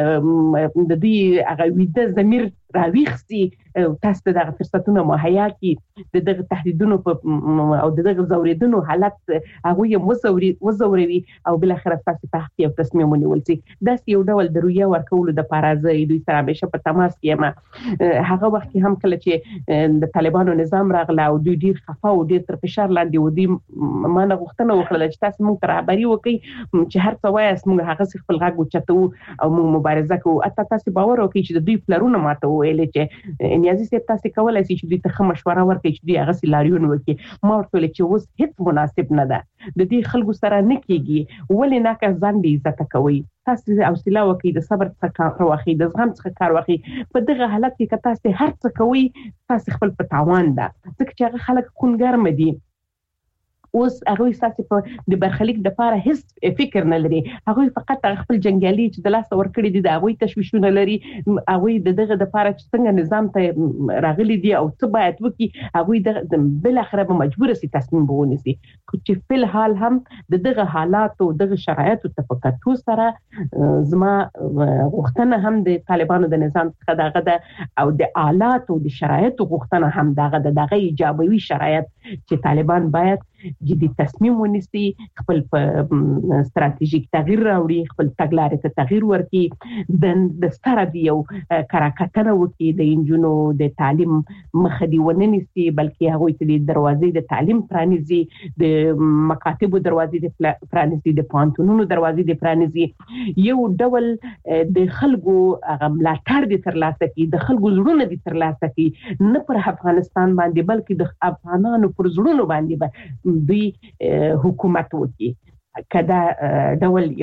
د دې هغه ویده ضمیر راويخسي تاسو دغه فرصتونه مهیا کی د دغه تهدیدونو او دغه زوریدونو حالت هغه یې وزوري وزوري او بل اخر تاسو په حق یو تصمیم ونیول سي. دا یو ډول درویه ورکول د پارازه دوی سره به په تماس کې ما هغه وخت هم کله چې د طالبانو نظام راغله او دوی ډیر خفا او ډیر تر فشار لاندې و دي ما نه غوښتنه وکړه چې تاسو موږ رهبری وکړي چې هر څه وایي موږ هغه خپل غږ وچتو او موږ مبارزه کوو. اته تاسو باور وکړئ چې د دوی پلرونه ماته ویل چې نیازي سي تاسو کولای شئ چې د تخه مشوره ورکړئ چې دوی هغه سلاریون وکړي. ما ورته ویل چې اوس هیڅ مناسب نه ده د دې خلکو سره نه کیږي ولې نه که ځان دې عزت کوي تاسو حوصله وکړئ د صبر څخه کار واخلئ د زغم څخه کار واخلئ. په دغه حالت کې که تاسو هر څه کوي تاسو خپل په تاوان ده ځکه چې هغه خلک خونګرم دي. اوس هغه تاسو په د برخلیک د لپاره هیڅ فکر نه لري. هغه فقط خپل جنگیالي چې د لاس ورکړي دي د هغه تشویشونه لري. هغه دغه د لپاره چې څنګه نظام ته راغلي دي او څه باید وکړي هغه د بل اخره به مجبور سي تصمیم بونیسي چې په حال هم دغه حالات او دغه شرایط او تفکاتو سره زما غوښتنه هم د طالبانو د نظام څخه دغه د او د آلات او د شرایط غوښتنه هم دغه دغه ایجابوي شرایط چې طالبان باید جدي تصمیم ونیسي خپل په ستراتیژیک تغییر راوړي خپل تګلارې ته تغییر ورکړي د د ستاره دی یو کراکټنه وکړي د انجونو د تعلیم مخ دی ونیسي بلکې هغه ته د دروازې د تعلیم پرانیزي د مکاتبو دروازې د پرانیزي د پانتونونو دروازې د پرانیزي یو ډول د خلکو هغه ملاتړ دي ترلاسه کړي د خلکو زړونه دي ترلاسه کړي نه پر افغانستان باندې بلکې د افغانانو پر زړونو باندې دوی حکومت وکړي. کدا ډول یو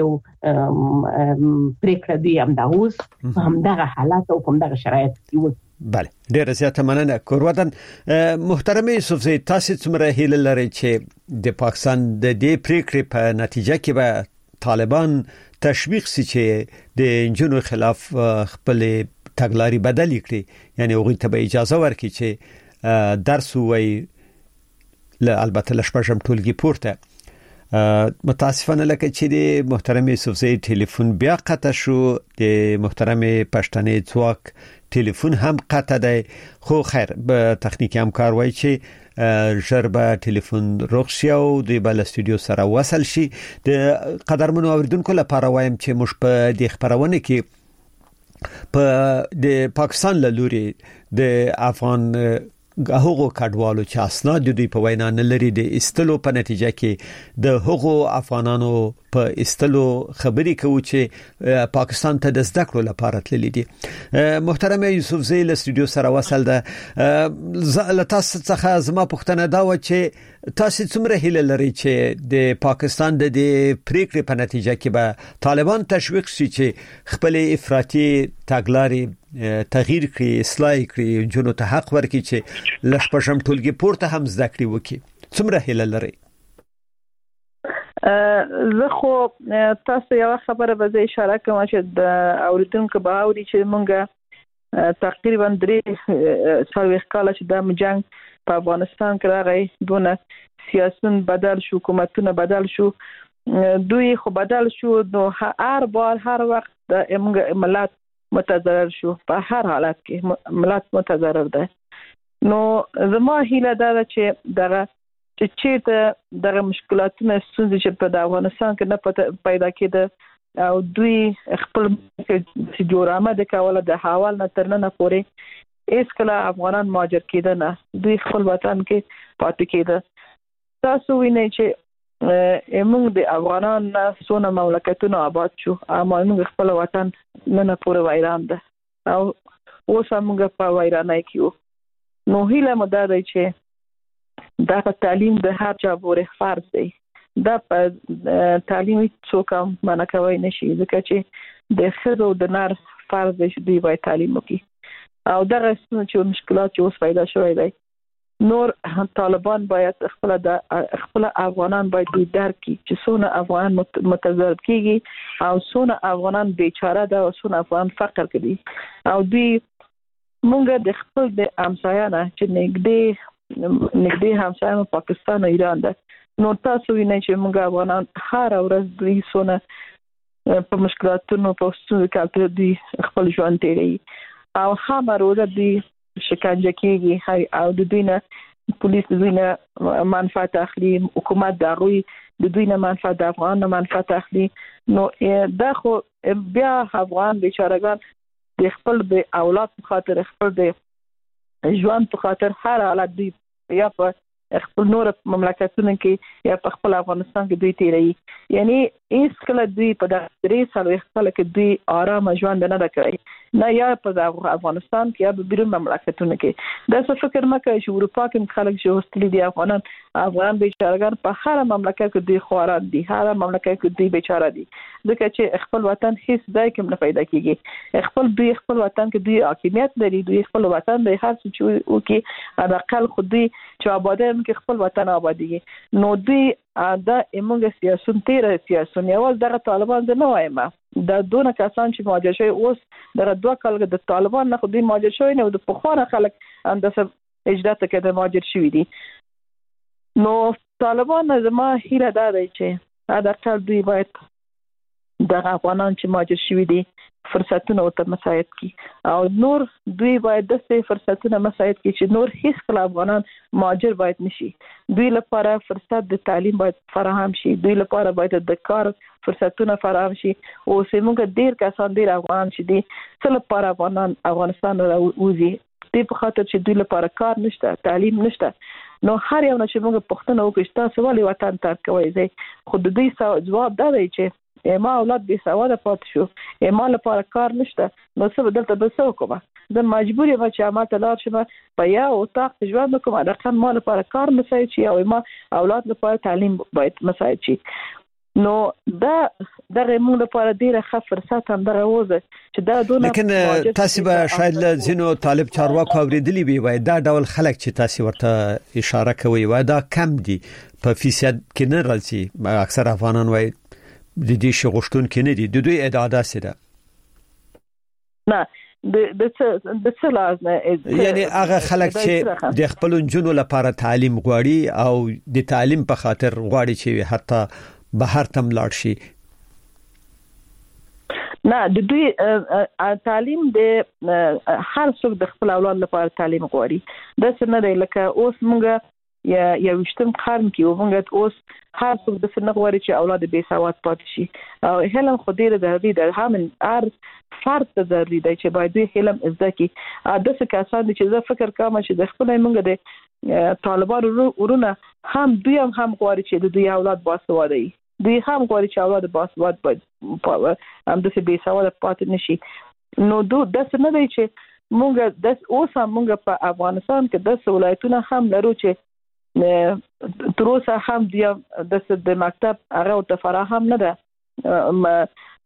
پریکړه دی هم دا اوس هم دغه حالات او هم دغه شرایط دی. بله ډیره زیاته مننه کوروادن. محترم یوسفزی تاسو څومره هیله لرئ چې د پاکستان د دې پریکړې په نتیجه کې به طالبان تشویق سي چې د جنونو خلاف خپل تګلاري بدل کړي یعنی هغه ته به اجازه ورکړي چې درس وایي له البته لشپږم ټولګي پورته. متاسفانه لکه چې د محترم یوسفزی ټلیفون بیا قطع شو د محترم پښتنې ځواک ټلیفون هم قطع دی خو خیر به تخنیکی همکار وایي چې ژر به ټلیفون رخصي او د بل استودیو سره وصل شي. د قدرمنو اوریدونکو لپاره وایم چې موږ په دې خبرونه کې په د پاکستان له لوري د افغان هغو کډوالو چې اسناد دوی په وینا نه لري د استلو په نتیجه کې د هغو افغانانو په استلو خبري کوي چې پاکستان ته د زده کړو لپاره تللی دي. محترم یوسف زی له استودیو سره وصل ده. تاسو څخه زما پوښتنه دا و چې تاسو څومره هیله لرئ چې د پاکستان د پریکړې په نتیجه کې به طالبان تشویق شي چې خپل افراطي تګلارې تغییر کړي، اصلاح کړي، جنو ته حق ورکړي چې لښپشم ټولګي پورته هم زده کړي وکړي. څومره هیله لرئ؟ زه خو تاسو یو خبره به اشاره کوم چې د اوریدونکو به اوري چې مونږه تقریبا درې څلوېښت کاله چې د جنگ په افغانستان کې راغی، دونه سیاستون بدل شو، حکومتونه بدل شو، دوی خو بدل شو، نو هر بار هر وخت د مونږ ملت متضرر شو، په هر حالت کې ملت متضرر ده. نو زما هیله دا ده چې دغه چې چې دغه مشکلاتونه ستونزې چې په افغانستان کې نه پیدا کېده او دوی خپل چې جوړامه د کوله د حوال نه تر نن پورې هیڅ کله افغانان مهاجر کېده نه، دوی خپل وطن کې پاتې کېده. تاسو وینئ چې موږ د افغانان نه څونه مملکتونه آباد شو، اما موږ خپل وطن نن پورې ویران ده او اوس موږ په ویرانۍ کې یو. نو هیله مو دا ده چې دا په تعلیم د هر چا پورې فرض دی. دا په تعلیم څوک هم منع کوي نشي، ځکه چې د ښځو د نر فرض دی چې دوی باید تعلیم وکړي. او دغه چې مشکلات چې اوس پیدا شوی دی، نور طالبان باید خپل د خپل افغانان باید دوی درک کړي چې څونه افغان متضرر کیږي او څونه افغانان بیچاره ده او څونه افغان فقر کوي. او دوی مونږ د خپل د همسایانه چې نږدې نږدې همسایه پاکستان او ایران ده، نو تاسو وینئ چې موږ افغانان هر ورځ دوی څونه په مشکلاتونو په ستونزو کې دوی خپل ژوند تیروي او هر ورځ دوی شکنجه کېږي او د دوی نه پولیس د دوی نه منفعت اخلي، حکومت د هغوی د دوی نه منفعت د افغان نه منفعت اخلي. نو دا خو بیا افغان بیچارهګان د خپل د اولاد په خاطر، خپل د ژوند په خاطر هر حالت دوی یا په خپل نور مملکتونو کې یا په خپل افغانستان کې دوی تیروي. یعنی هیڅ کله دوی په دغه درې څلوېښت کاله کې دوی آرام ژوند نه ده کړی، نه یا په افغانستان کې یا په بیرون مملکتونو کې. دا څه فکر مه کوئ چې اروپا کې خلک چې هوستلي دي افغانان افغان بیچارهګان په هر مملکت کې دوی خواران دي، هر مملکت کې دوی بیچاره دي، ځکه چې خپل وطن هیڅ ځای کې نه پیدا کیږي. خپل دوی خپل وطن کې دوی حاکمیت لري، دوی خپل وطن د هر څه چې وکي حداقل خو دوی چې آباده کې خپل وطن آبادیږي. نو دوی دا موږ سیاسون تیر سیاسون یوال دغه طالبان زه نه وایم، دا دونه کسان چې مهاجر شوي اوس دغه دوه کاله د طالبان نه خو دوی مهاجر شوي نه، د پخوانه خلک همداسې اجداد ته کې د مهاجر شوي دي. نو طالبان زما هیله دا دی چې حداقل دوی باید دغه افغانان چې مهاجر شوي دي فرصتونه ورته مساعد کړي او نور دوی باید داسې فرصتونه مساعد کړي چې نور هیڅ کله افغانان مهاجر باید نشي. دوی لپاره فرصت د تعلیم باید فراهم شي، دوی لپاره باید د کار فرصتونه فراهم شي. او سیمونګه ډیر کسان ډیر افغان شي دي څه لپاره افغانان افغانستان راوځي، دې په خاطر چې دوی لپاره کار نشته، تعلیم نشته. نو هر یو نه چې موږ پښتنه وکړو تاسو ولې وطن ترک کوئ، زه خو د دې جواب دا دی چې ما اولاد بې سواده پاتې شو، ما لپاره کار نشته، نو څه دلته به څه وکړم؟ زه مجبور یم چې ما ته لاړ شم په یو اتاق ژوند وکړم، حداقل ما لپاره کار مساعد شي او ما اولاد لپاره تعلیم باید مساعد شي. نو دا دغه موږ لپاره ډیره ښه فرصت هم دغه وځي چې دا دونه. لیکن تاسو به شاید له ځینو طالب چارواکو اوریدلی وي وای دا ډول خلک چې تاسو ورته اشاره کوي وای دا کم دي په فیصد کې نه راځي، اکثر افغانان وای د دې شغشتون کې نه دي، د دوی ادعا ده سره نه د د څه د څه لازمه یعنی هغه خلک چې د خپل جنونو لپاره تعلیم غواړي او د تعلیم په خاطر غواړي چې حتی بهر تم لاړ شي. نه د دوی تعلیم د هر څوک د خپل اولاد لپاره تعلیم غواړي، دا څه نه دی لکه اوس موږ یا یا وشتم قرن کې ومنګت اوس هر څوک د سن غواړي چې اولاد به سواد پاتې شي او هلم خو ډیره ضروري ده، هم هر فرد ته ضروري ده چې باید دوی علم زده کړي. د څه کسان چې زه فکر کوم چې د خپل موږ د طالبان ورونه هم دوی هم هم غواړي چې د دوی اولاد باسواده وي، دوی هم غواړي چې اولاد باسواد باید هم د بې سواده پاتې نشي. نو دو داس نه دی چې مونږ د اوس هم مونږ په افغانستان کې د ولایتونو هم لرو چې تر اوسه هم د مکتب هغه ته فراهم نه ده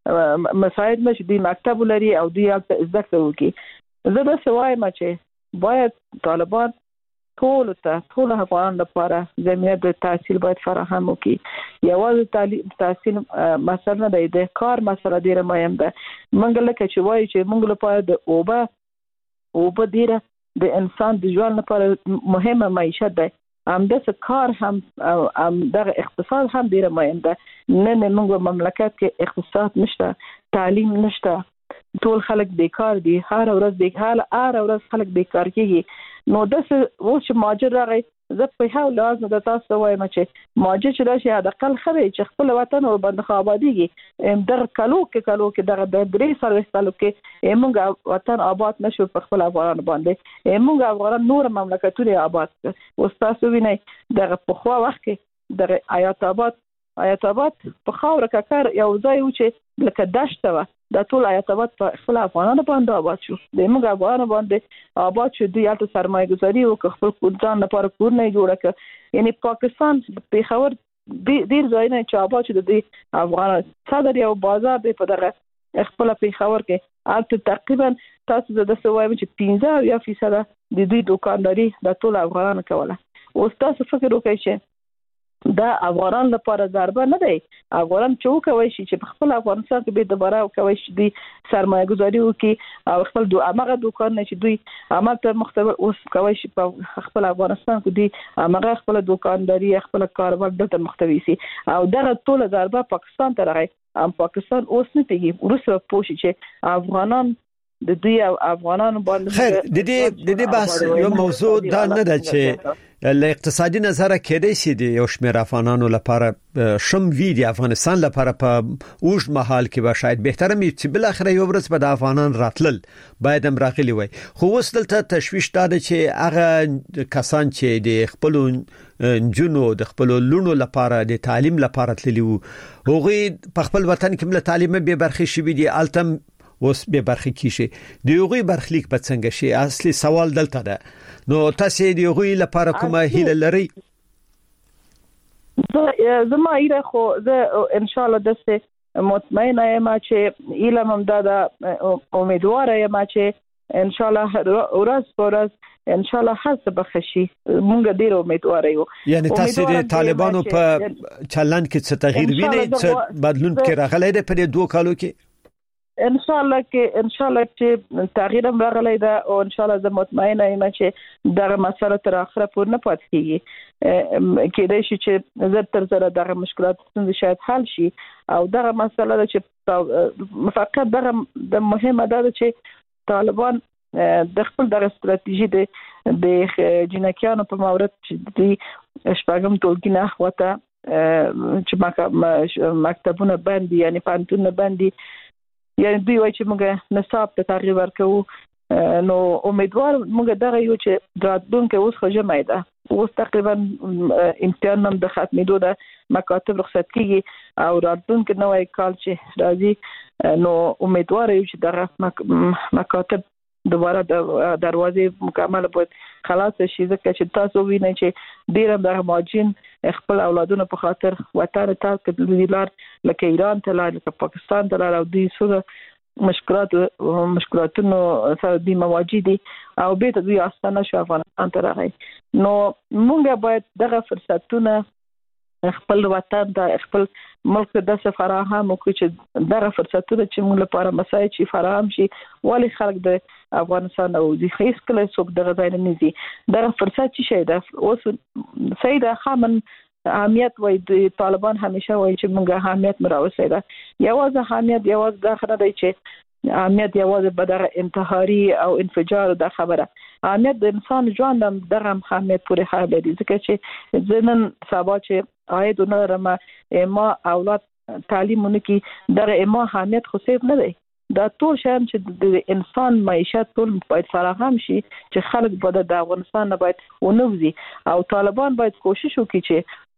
مساعد نشي د مکتب لري او دوی زده کوي. زه د سوایم چې باید طالبان ټول ته ټول افغان لپاره زمینه د تحصیل باید فراهم وکړي. یوازې تعلیم تحصیل مسله نه دی، د کار مسله ډیره مهم ده. موږ لکه چې وایي چې موږ لپاره د اوبه اوبه ډیره د انسان د ژوند لپاره مهمه معیشت ده، همداسې کار هم هم دغه اقتصاد هم ډیره مهم ده. نن موږ مملکت کې اقتصاد نشته، تعلیم نشته، ټول خلک بیکار دي، هر ورځ بیکار هر ورځ خلک بیکار کیږي. نو داسې اوس چې ماجر راغی، زه په هغه لحاظ د تاسو وایم چې ماجر چې راشي د اقل خبرې چې خپل وطن او باندې آبادیږي دغه کلو کې کلو کې دغه د درې سرویس کلو کې موږ وطن آباد نشو په خپل افغان باندې موږ افغان نور مملکتونه آباد. اوس تاسو وینئ دغه په خوا وخت کې دغه آیات آباد آیات آباد په خاور ککر یو ځای و چې لکه دشت و، د ټول آیات آباد په خپل افغانانو باندې آباد شو. د موږ افغانانو باندې آباد شو، دوی هلته سرمایه گذاري وکړه، خپل ځان لپاره کورونه یې جوړ کړه. یعنی پاکستان پیښور ډیر ځایونه چې آباد شو د دوی افغانان صدر یو بازار دی په دغه خپل پیښور کې هلته تقریبا تاسو د څه وایم چې پنځه یا فیصد د دوی دکانداري د ټول افغانانو کوله. اوس تاسو فکر وکړئ چې دا افغانان لپاره ضربه نه دی. افغانان چې وکوي شي چې په خپل افغانستان کې به دوباره وکوي شي دوی سرمایه گذاري وکړي او خپل دوه هغه دوکان نه چې دوی عملته مختبر اوس کوي شي په خپل افغانستان کې دوی هغه خپل دوکانداري خپل کاروبار دلته مختوي سي او دغه ټول ضربه پاکستان ته راغی. ام پاکستان اوس نه پیږي ورسره پوښي چې افغانان د دوی افغانانو باندې خیر د دې د دې بحث یو موضوع دا نه ده چې له اقتصادي نظره کېدای شي د یو شمېر افغانانو لپاره شم وی د افغانستان لپاره په اوږد مهال کې به شاید بهتره وي چې بل اخر یو ورځ به د افغانان راتلل باید هم راغلي وي. خو اوس دلته تشویش دا چې هغه کسان چې د خپل جنو د خپل لونو لپاره د تعلیم لپاره تللی وو هغه په خپل وطن کې مل تعلیم به برخه شي دي التم اوس به برخه کیږي د یوغي برخلیک به څنګه شي. اصلي سوال دلته ده. نو تاسو د یوغي لپاره کومه هیله لري؟ زه زما ایره خو زه ان شاء الله دسته مطمئنه یم چې علم هم دا امیدواره یم چې ان شاء الله ورځ په ورځ ان شاء الله هڅه بخشي. مونږ ډیر امیدواره یو. یعنی تاسو د طالبانو په چلند کې څه تغییر وینئ، څه بدلون کې راغلی دی په دوه کالو کې؟ ان شاء الله کې ان شاء الله چې تغییر هم راغلی دا او ان شاء الله زه مطمئنه یم چې دغه مسله تر اخره پورې نه پاتې کیږي. کېدای شي چې زر تر زر دغه مشکلات څنګه شاید حل شي او دغه مسله ده چې فقط دغه د مهمه ده چې طالبان د خپل دغه ستراتیژي د جنکیانو په مورد چې د شپږم ټولګي نه وته چې مکتبونه باندې یعنی پانتون باندې یعنی دوی وایي چې موږ نصاب ته تغییر ورکوو. نو امیدوار موږ دغه یو چې راتلونکي اوس خو جمعه ده، اوس تقریبا امتحان هم د ختمېدو ده، مکاتب رخصت کیږي او راتلونکي نوې کال چې راځي نو امیدوار یو چې دغه مکاتب دوباره د دروازې مکمل باید خلاص شي. ځکه چې تاسو وینئ چې ډیر د ماجین خپل اولادونو په خاطر وطن ته کډلار لکه ایران ته لاړ، لکه پاکستان ته لاړ او دوی څه مشکلات مشکلاتونو سره د مواجه دي او به ته دوی استانه شو افغانستان ته راغی. نو موږ باید دغه فرصتونه خپل وطن ته خپل ملک د سفراهم او چې دغه فرصتونه چې موږ لپاره مساعد شي فراهم شي ولی خلک د افغانستان او د هیڅ کله څوک دغه ځای نه نيزي. دغه فرصت چې شي دا اوس سیده خامن اهمیت وای د طالبان همیشه وای چې موږ اهمیت مراوسه ده. یوازې اهمیت یوازې دا خبره دی چې اهمیت یوازې به دغه انتحاري او انفجار د خبره اهمیت د انسان ژوند هم دغه اهمیت پورې حاله دي. ځکه چې زنن سبا چې آید نه رمه ما اولاد تعلیم ونکي دغه ما اهمیت خو صرف نه دی، دا ټول شان چې د انسان معیشت ټول باید فراهم شي چې خلک به د افغانستان نه باید ونوځي او طالبان باید کوشش وکړي چې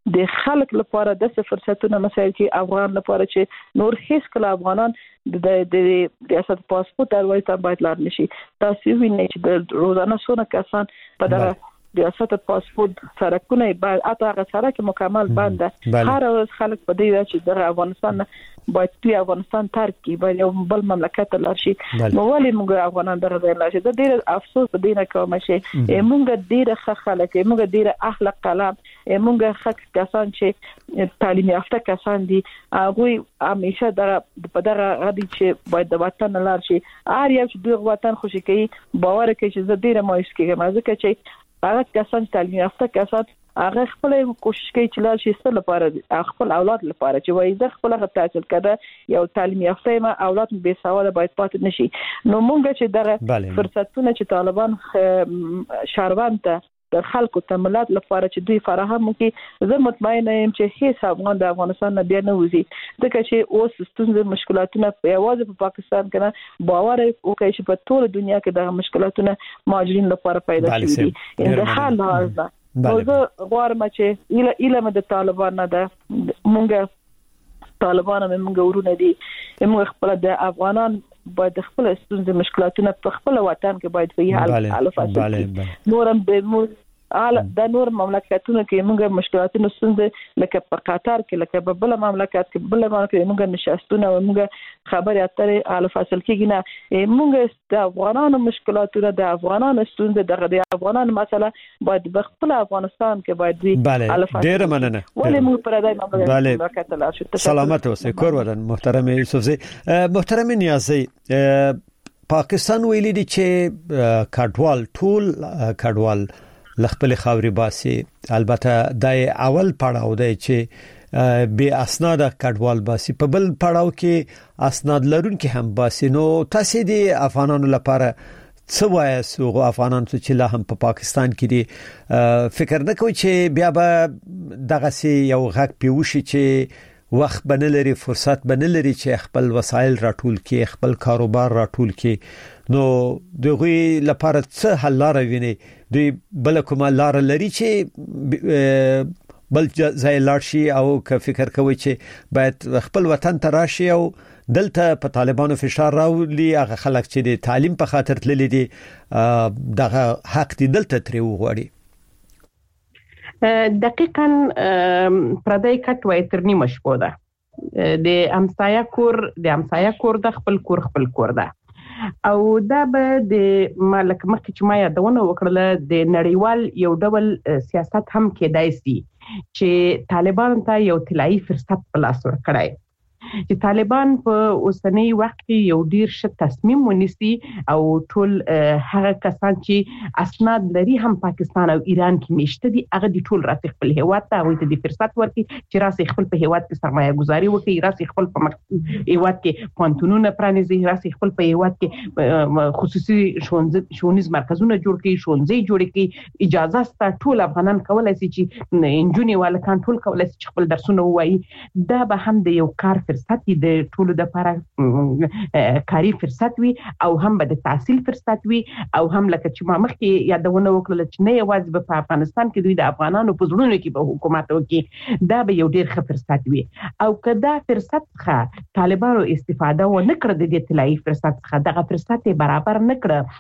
د خلک لپاره د فرصتونو مسایل کې افغان لپاره چې نور هیڅ کله افغانان د د ریاست پاسپورت اړوي ته باید لار نشي. تاسو وینئ چې د روزانه څونه کسان په دغه ریاست پاسپورت سرکونه باید اته هغه سرک مکمل بنده. هر ورځ خلک په دې چې د افغانستان باید په افغانستان ترک کی باید یو بل مملکت لار شي. نو ولې موږ افغانان دغه ځای لار شي؟ د ډېر افسوس په دې نه کوم شي. موږ ډېر ښه خلک، موږ ډېر اخلاق کلام، موږ ښه کسان چې تعلیم یافته کسان دي، هغه همیشه دغه په دغه غدي چې باید د وطن لار شي. هر یو چې دغه وطن خوشي کوي باور کوي چې زه ډېر مایوس کېږم ځکه چې هغه کسان تعلیم یافته کسان هغه خپل کوشش کوي چې لار شي ستل لپاره خپل اولاد لپاره چې وایي زه خپل هغه تحصیل کړه یو تعلیم یافته ما اولاد به سواده باید پاتې نشي. نو مونږ چې دغه فرصتونه چې طالبان شهروند ته د خلکو ته ملت لپاره چې دوی فراهم کړي، زه مطمئنه یم چې هیڅ افغان د افغانستان نه بیا نه وځي ځکه چې اوس ستونزې مشکلاتونه یوازې په پاکستان کې نه باور وکړي چې په ټول دنیا کې د مشکلاتونه مهاجرین لپاره پیدا شوي دي. د حال لحاظ ده نو زه غواړم چې اله اله د طالبان نه ده مونږ طالبان هم مونږ ورونه دي، موږ خپل د افغانان باید خپل ستونزې مشکلاتونه په خپل وطن کې باید په حل حل فاصله نورم به حال د نور مملکتونو کې موږ مشکلاتونه ستونزې لکه په قطر کې لکه په بل مملکت کې بل مملکت موږ نشاستونه او موږ خبرې اترې حل فاصله کې نه موږ د افغانانو مشکلاتونه د افغانانو ستونزې د افغانانو مسله باید په خپل افغانستان کې باید وي حل فاصله. ډیر مننه. ولې موږ پر دای مملکت لا شو. سلامت اوسئ کور ودان محترم یوسفزی. محترم نیازی پاکستان ویلي دي چې کډوال ټول کډوال لخپل خاوري باسي. البته د اول پړاو دی چې به اسناد کډوال باسي، په بل پړاو کې اسناد لرونکي هم باسي. نو تاسو د افغانانو لپاره څه وایي سو افغانان چې لا هم په پا پاکستان کې دي فکر نه کوي چې بیا به دغه سي یو غږ پیوشي چې وخت بنلري فرصت بنلري چې خپل وسایل راټول کې خپل کاروبار راټول کې؟ نو دغه لپاره څه حل لار ویني؟ دوی بل کومه لار لري چې بل ځای لاړ شي او که فکر کوي چې باید خپل وطن ته راشي او دلته په طالبانو فشار راولي هغه خلک چې د تعلیم په خاطر تللي دي دغه حق دي دلته تری وغواړي؟ دقیقاً پردای کټ وای تر نیمه شپه ده د امسایا کور د امسایا کور د خپل کور خپل کور ده او دا به د مالک مخکې چې ما یادونه وکړله د نړیوال یو ډول سیاست هم کېدای شي چې طالبان ته یو طلایی فرصت په لاس ورکړای چې طالبان په اوسنۍ وخت کې یو ډیر ښه تصمیم ونیسي او ټول هغه کسان چې اسناد لري هم پاکستان او ایران کې میشته دي هغه د ټول راځي خپل هیواد ته او د فرصت ورکړي چې راځي خپل په هیواد کې سرمایه گذاري وکړي، راځي خپل په هیواد کې پونتونونه پرانیزي، راځي خپل په هیواد کې خصوصي ښوونیز مرکزونه جوړ کړي، ښوونځي جوړ کړي. اجازه ست ټول افغانان کولای شي چې انجونی والکان ټول کولای شي خپل درسونه وایي. دا به هم د یو کار فرصت د ټولو د لپاره کاری فرصت وي او هم به د تحصیل فرصت وي او هم لکه چې ما مخکې یادونه وکړه چې نه یوازې په افغانستان کې دوی د افغانانو په زړونو کې به حکومت وکړي، دا به یو ډیر ښه فرصت وي. او که دا فرصت څخه طالبانو استفاده و نه کړ د دې طلایی فرصت څخه دغه فرصت برابر نه کړ،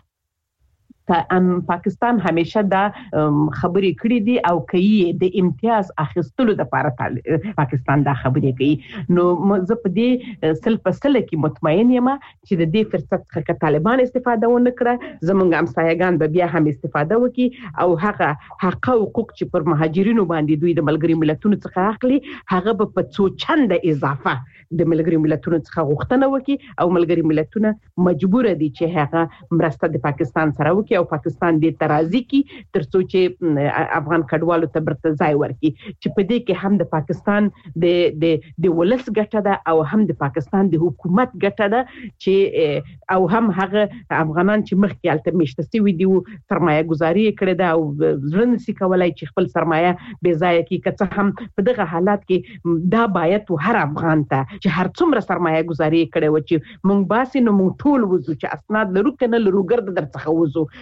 پاکستان همیشه دا خبرې کړې دي او کوي د امتیاز اخیستلو لپاره پاکستان دا خبرې کوي. نو زه په دې سل په سل کې مطمئن یم چې د دې فرصت څخه طالبان استفاده ونه کړه زمونږ همسایگان به بیا هم استفاده وکړي او هغه حق او حقوق چې پر مهاجرینو باندې دوی د ملګری ملتونو څخه اخلي هغه به په څو چنده اضافه د ملګری ملتونو څخه غوښتنه وکړي او ملګری ملتونه مجبور دي چې هغه مرسته د پاکستان سره وکړي او پاکستان دې ترازی کی ترڅو چې افغان کډوالو ته برته ځای ورکړي چې په دې کې هم د پاکستان د د د ولس ګټه ده او هم د پاکستان د حکومت ګټه ده چې او هم هغه افغانان چې مخکې الته میشته سوي دي سرمایه گذاري کړې ده او ځرن سي کولای چې خپل سرمایه بې ځای کی کڅ هم په دغه حالات کې دا باید هر افغان ته چې هر څومره سرمایه گذاري کړې و چې مونږ باسي نو مونږ ټول وځو چې اسناد لرو کنه لرو ګرد در څخه وځو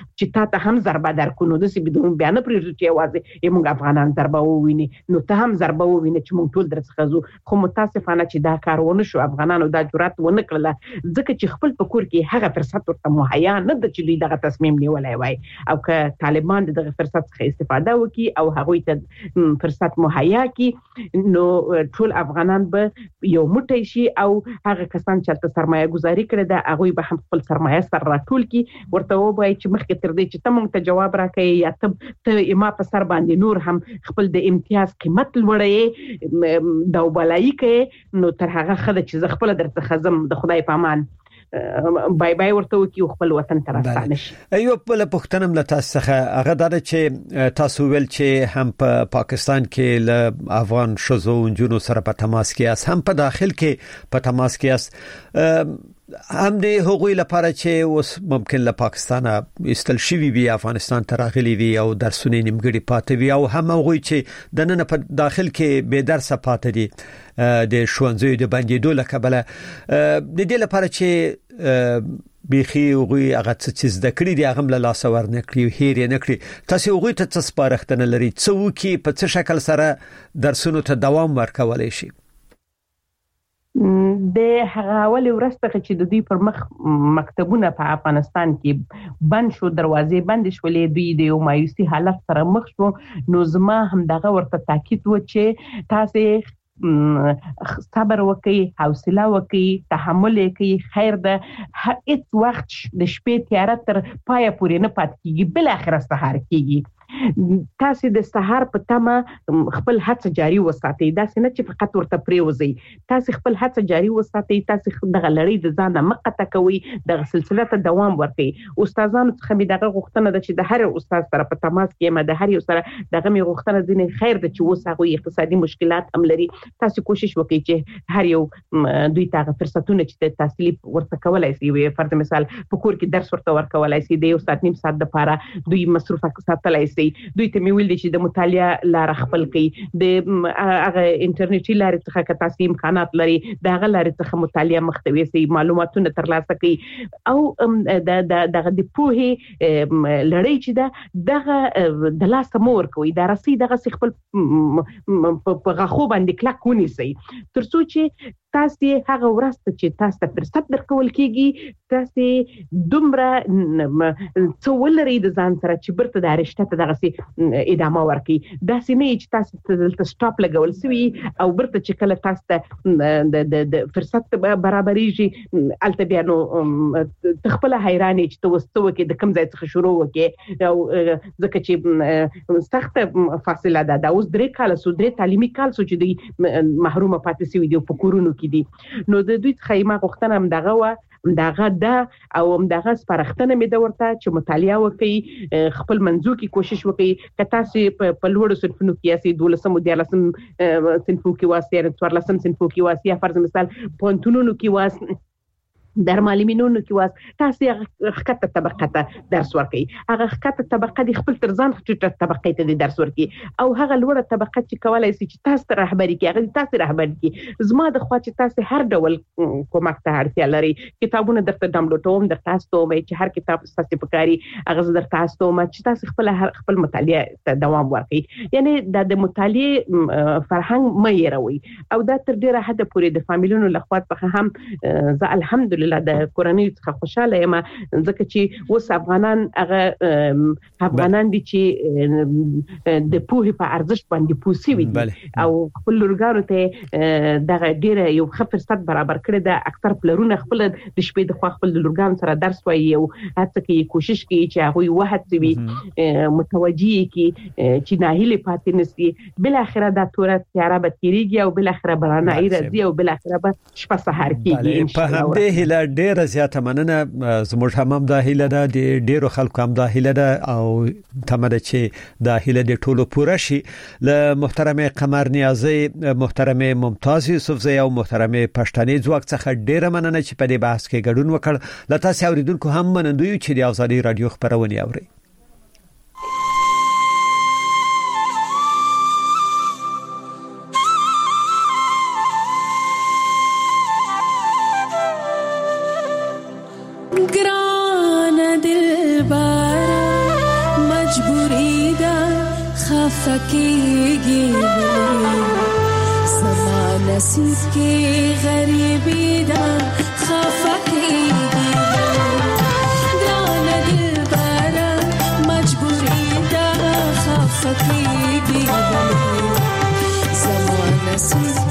چې تا ته هم ضربه درکونو د سی بدون بیان پرې چې واځي موږ افغانان ضربه وویني نو ته هم ضربه وویني چې موږ ټول درڅخه زو خو متاسفانه چې دا کارونه شو افغانانو دا جرأت ونه کړل ځکه چې خپل پکور کې هغه فرصت ورته مهیا نه د چې دوی دغه تصمیم نیولای وای او که طالبان دغه فرصت څخه استفاده وکي او هغه ته فرصت مهیا کی نو ټول افغانان به یو موټی شي او هغه کسان چې سرمایه گذاري کړي دا هغه به هم خپل سرمایه سره راټول کی ورته وایي چې مخکې تر دې چې تم ته جواب راکړي یا ته ما په سر باندې نور هم خپل د امتیاز قیمت لوړی دا وبلای کې نو تر هغه خدای چې خپل درته خزم د خدای په امان بای بای ورته وکي خپل وطن ته راستانه شي. ایو په پښتنم له تاسو څخه هغه دا چې تاسو ویل چې هم په پا پاکستان کې له افغان شوزو جنونو سره په تماس کې اس هم په داخل کې په تماس کې اس هم د حقوقي لپاره چې اوس ممکن له پاکستان استل شوی وي افغانستان ته راغلي وي او درسونه نیمګړي پاتې وي او هم هغه چې د نن په داخل کې به درس پاتې دي د شوانځي د باندې دوله کبله د دې لپاره چې بيخي وغوي هغه څه زده کړی دی هغه له لاس ور نه کړی هیر نه کړی تاسو وغوي ته څه سپارښتنه لري څو کې په څه شکل سره درسونو ته دوام ورکولای شي د هغه اول ورسته چې د دوی پر مخ مکتبونه په افغانستان کې بند شو دروازې بند شولې دوی د یو مایوسي حالت سره مخ شو نو زما هم دغه ورته تاکید و چې تاسو صبر وکي حوصله وکي تحمل وکي خیر ده هیڅ وخت د شپې تیار تر پای پورې نه پات کیږي بل اخر سحر کیږي تاسو د سحر په تمه خپل هڅه جاري وساتئ دا څنګه چې فقط ورته پریوزي تاسو خپل هڅه جاري وساتئ تاسو دغه لړۍ د ځان مقطع کوي دغه سلسله ته دوام ورکړئ استادانو څخه می دغه غوښتنه ده چې د هر استاد سره په تماس کې ما د هر یو سره دغه می غوښتنه دي خیر ده چې وسه اقتصادي مشکلات هم لري تاسو کوشش وکړئ چې هر یو دوی ته فرصتونه چې تحصیل ورته کولای شي وي فرض مثال په کور کې درس ورته ورکولای شي د یو ساعت نیم ساعت لپاره دوی مصرفه ساتلای شي دوی ته می ویل دي چې د مطالعه لار خپل کوي د هغه انټرنیټي لارې څخه که تاسو امکانات لري د هغه لارې څخه مطالعه مختوي سي معلوماتونه ترلاسه کوي او د دغه د پوهې لړۍ چې ده دغه د لاس مور کوي دا رسي دغه خپل په غاخو باندې کلک ونیسي ترڅو چې تاسو هغه ورسته چې تاسو ته فرصت درکول کیږي تاسو دومره څو ولري د ځان سره چې برته د رشته ته دغه سي ادامه ورکي دا سینه چې تاسو ته سټاپ لګول سوي او برته چې کله تاسو ته د فرصت برابرېږي الته بیا نو تخپل حیرانې چې توستو کې د کم ځای څخه شروع وکي او ځکه چې سخت فاصله ده دا اوس درې کال سو درې تعلیمي کال سو چې د محرومه پاتې سوي دی په کورونو نو د دوی خیمه غوښتنه هم دغه و دغه ده او هم دغه سپارښتنه مې د ورته چې مطالعه وکړي خپل منځو کې کوشش وکړي که تاسو په لوړو صنفونو کې یاسي دولسم او دیارلسم صنفو کې واسي یا څوارلسم صنفو کې واسي یا فرض مثال پونتونونو کې واسي در معلمینونو کې واس تاسو حقیقت طبقه ته درس ورکړي هغه حقیقت طبقه د خپل ترځان خټه طبقه ته درس ورکړي او هغه لوړه طبقه چې کولای شي چې تاسو رهبری کوي هغه تاسو رهبری کوي زما د خوا چې تاسو هر ډول کومک ته اړتیا لري کتابونه درته ډاونلوډوم درته تاسو مې چې هر کتاب تاسو پکاري هغه درته تاسو مې چې تاسو خپل خپل مطالعه ته دوام ورکړي یعنی د مطالعه فرهنګ مې راوي او دا تر ډیره حد پورې د فامیلونو لخوا په هم زه الحمدلله د کورنۍ څخه خوشاله یم ځکه چې اوس افغانان هغه افغانان دي چې د پوهې په ارزښت باندې پوسی وي او خپل لورګانو ته دغه ډیره یو ښه فرصت برابر کړی دا اکثر پلرونه خپل د شپې د خوا خپل لورګانو سره درس وایي او هڅه کوي کوشش کوي چې هغه وهڅوي متوجي کی چې ناهیله پاتې نشي بل اخره دا توره تیاره به تیریږي او بل اخره برانه راځي او بل اخره به شپه سحر کیږي ان شاء الله ډیره زیاته مننه زموږ هم د هیله ده د ډیرو خلکو هم د هیله ده او تمره چې د هیله د ټولو پوره شي له محترمه قمر نیازی محترمه ممتاز یوسفزی او محترمه پښتني ځواک څخه ډیره مننه چې په دې بحث کې ګډون وکړ لته تاسو اوریدونکو هم منندوی چې د ازادي رادیو خبرونه اوري ग्रान दिल बार خفقيږي زما نصیب کې غریبی دا خفقيږي ګران دل بارا مجبوری دا خفقيږي زما نصیب